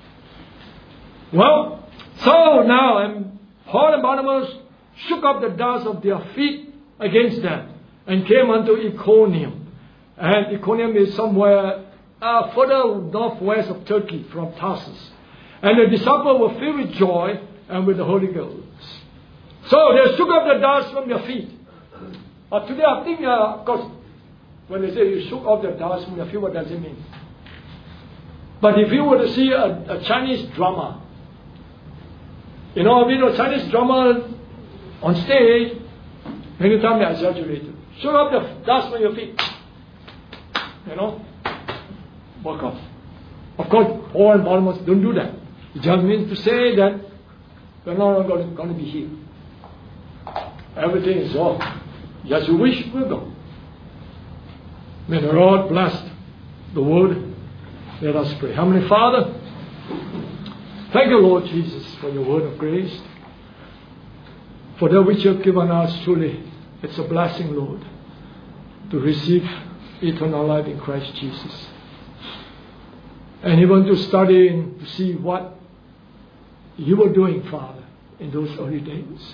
Well, so now and Paul and Barnabas shook up the dust of their feet against them and came unto Iconium. And Iconium is somewhere uh, further northwest of Turkey from Tarsus. And the disciples were filled with joy and with the Holy Ghost. So they shook up the dust from their feet. Uh, today I think, uh, of course, when they say you shook off the dust from your feet, what does it mean? But if you were to see a, a Chinese drama, you know, you know, Chinese drama on stage, many times they exaggerate. Shook up the dust from your feet. You know, walk off. Of course, Paul and Barnabas don't do that. It just means to say that we're not going to, going to be here. Everything is off. As you wish, we'll go. May the Lord bless the word. Let us pray. Heavenly Father, thank you, Lord Jesus, for your word of grace. For that which you have given us, truly, it's a blessing, Lord, to receive eternal life in Christ Jesus. And even to study and to see what you were doing, Father, in those early days.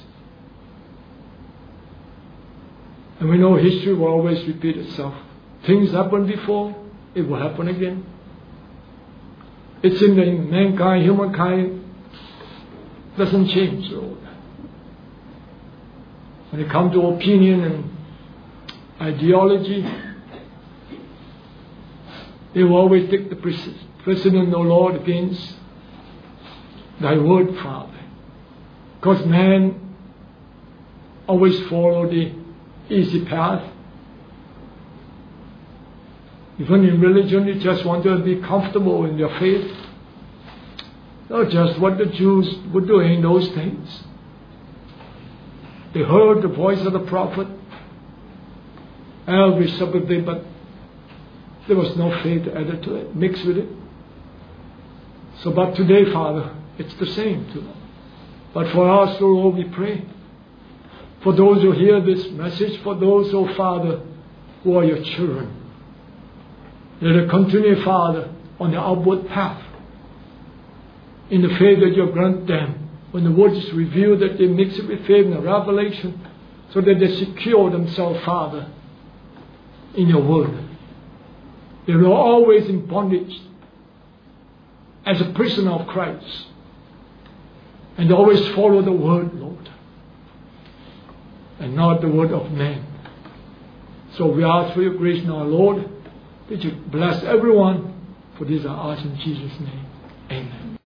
And we know history will always repeat itself. Things happened before, it will happen again. It's in the mankind, humankind, doesn't change, Lord. When it comes to opinion and ideology, they will always take the precedent, O Lord, against thy word, Father. Because man always follow the easy path. Even in religion, you just want to be comfortable in your faith. Not just what the Jews were doing in those days. They heard the voice of the prophet every Sabbath day, but there was no faith added to it, mixed with it. So, but today, Father, it's the same too. But for us, O Lord, we pray. For those who hear this message, for those, O Father, who are your children, let it continue, Father, on the upward path, in the faith that you grant them. When the word is revealed, that they mix it with faith and revelation, so that they secure themselves, Father, in your word. They are always in bondage as a prisoner of Christ. And they always follow the word, Lord, and not the word of man. So we ask for your grace now, Lord, that you bless everyone, for these are asked in Jesus' name. Amen.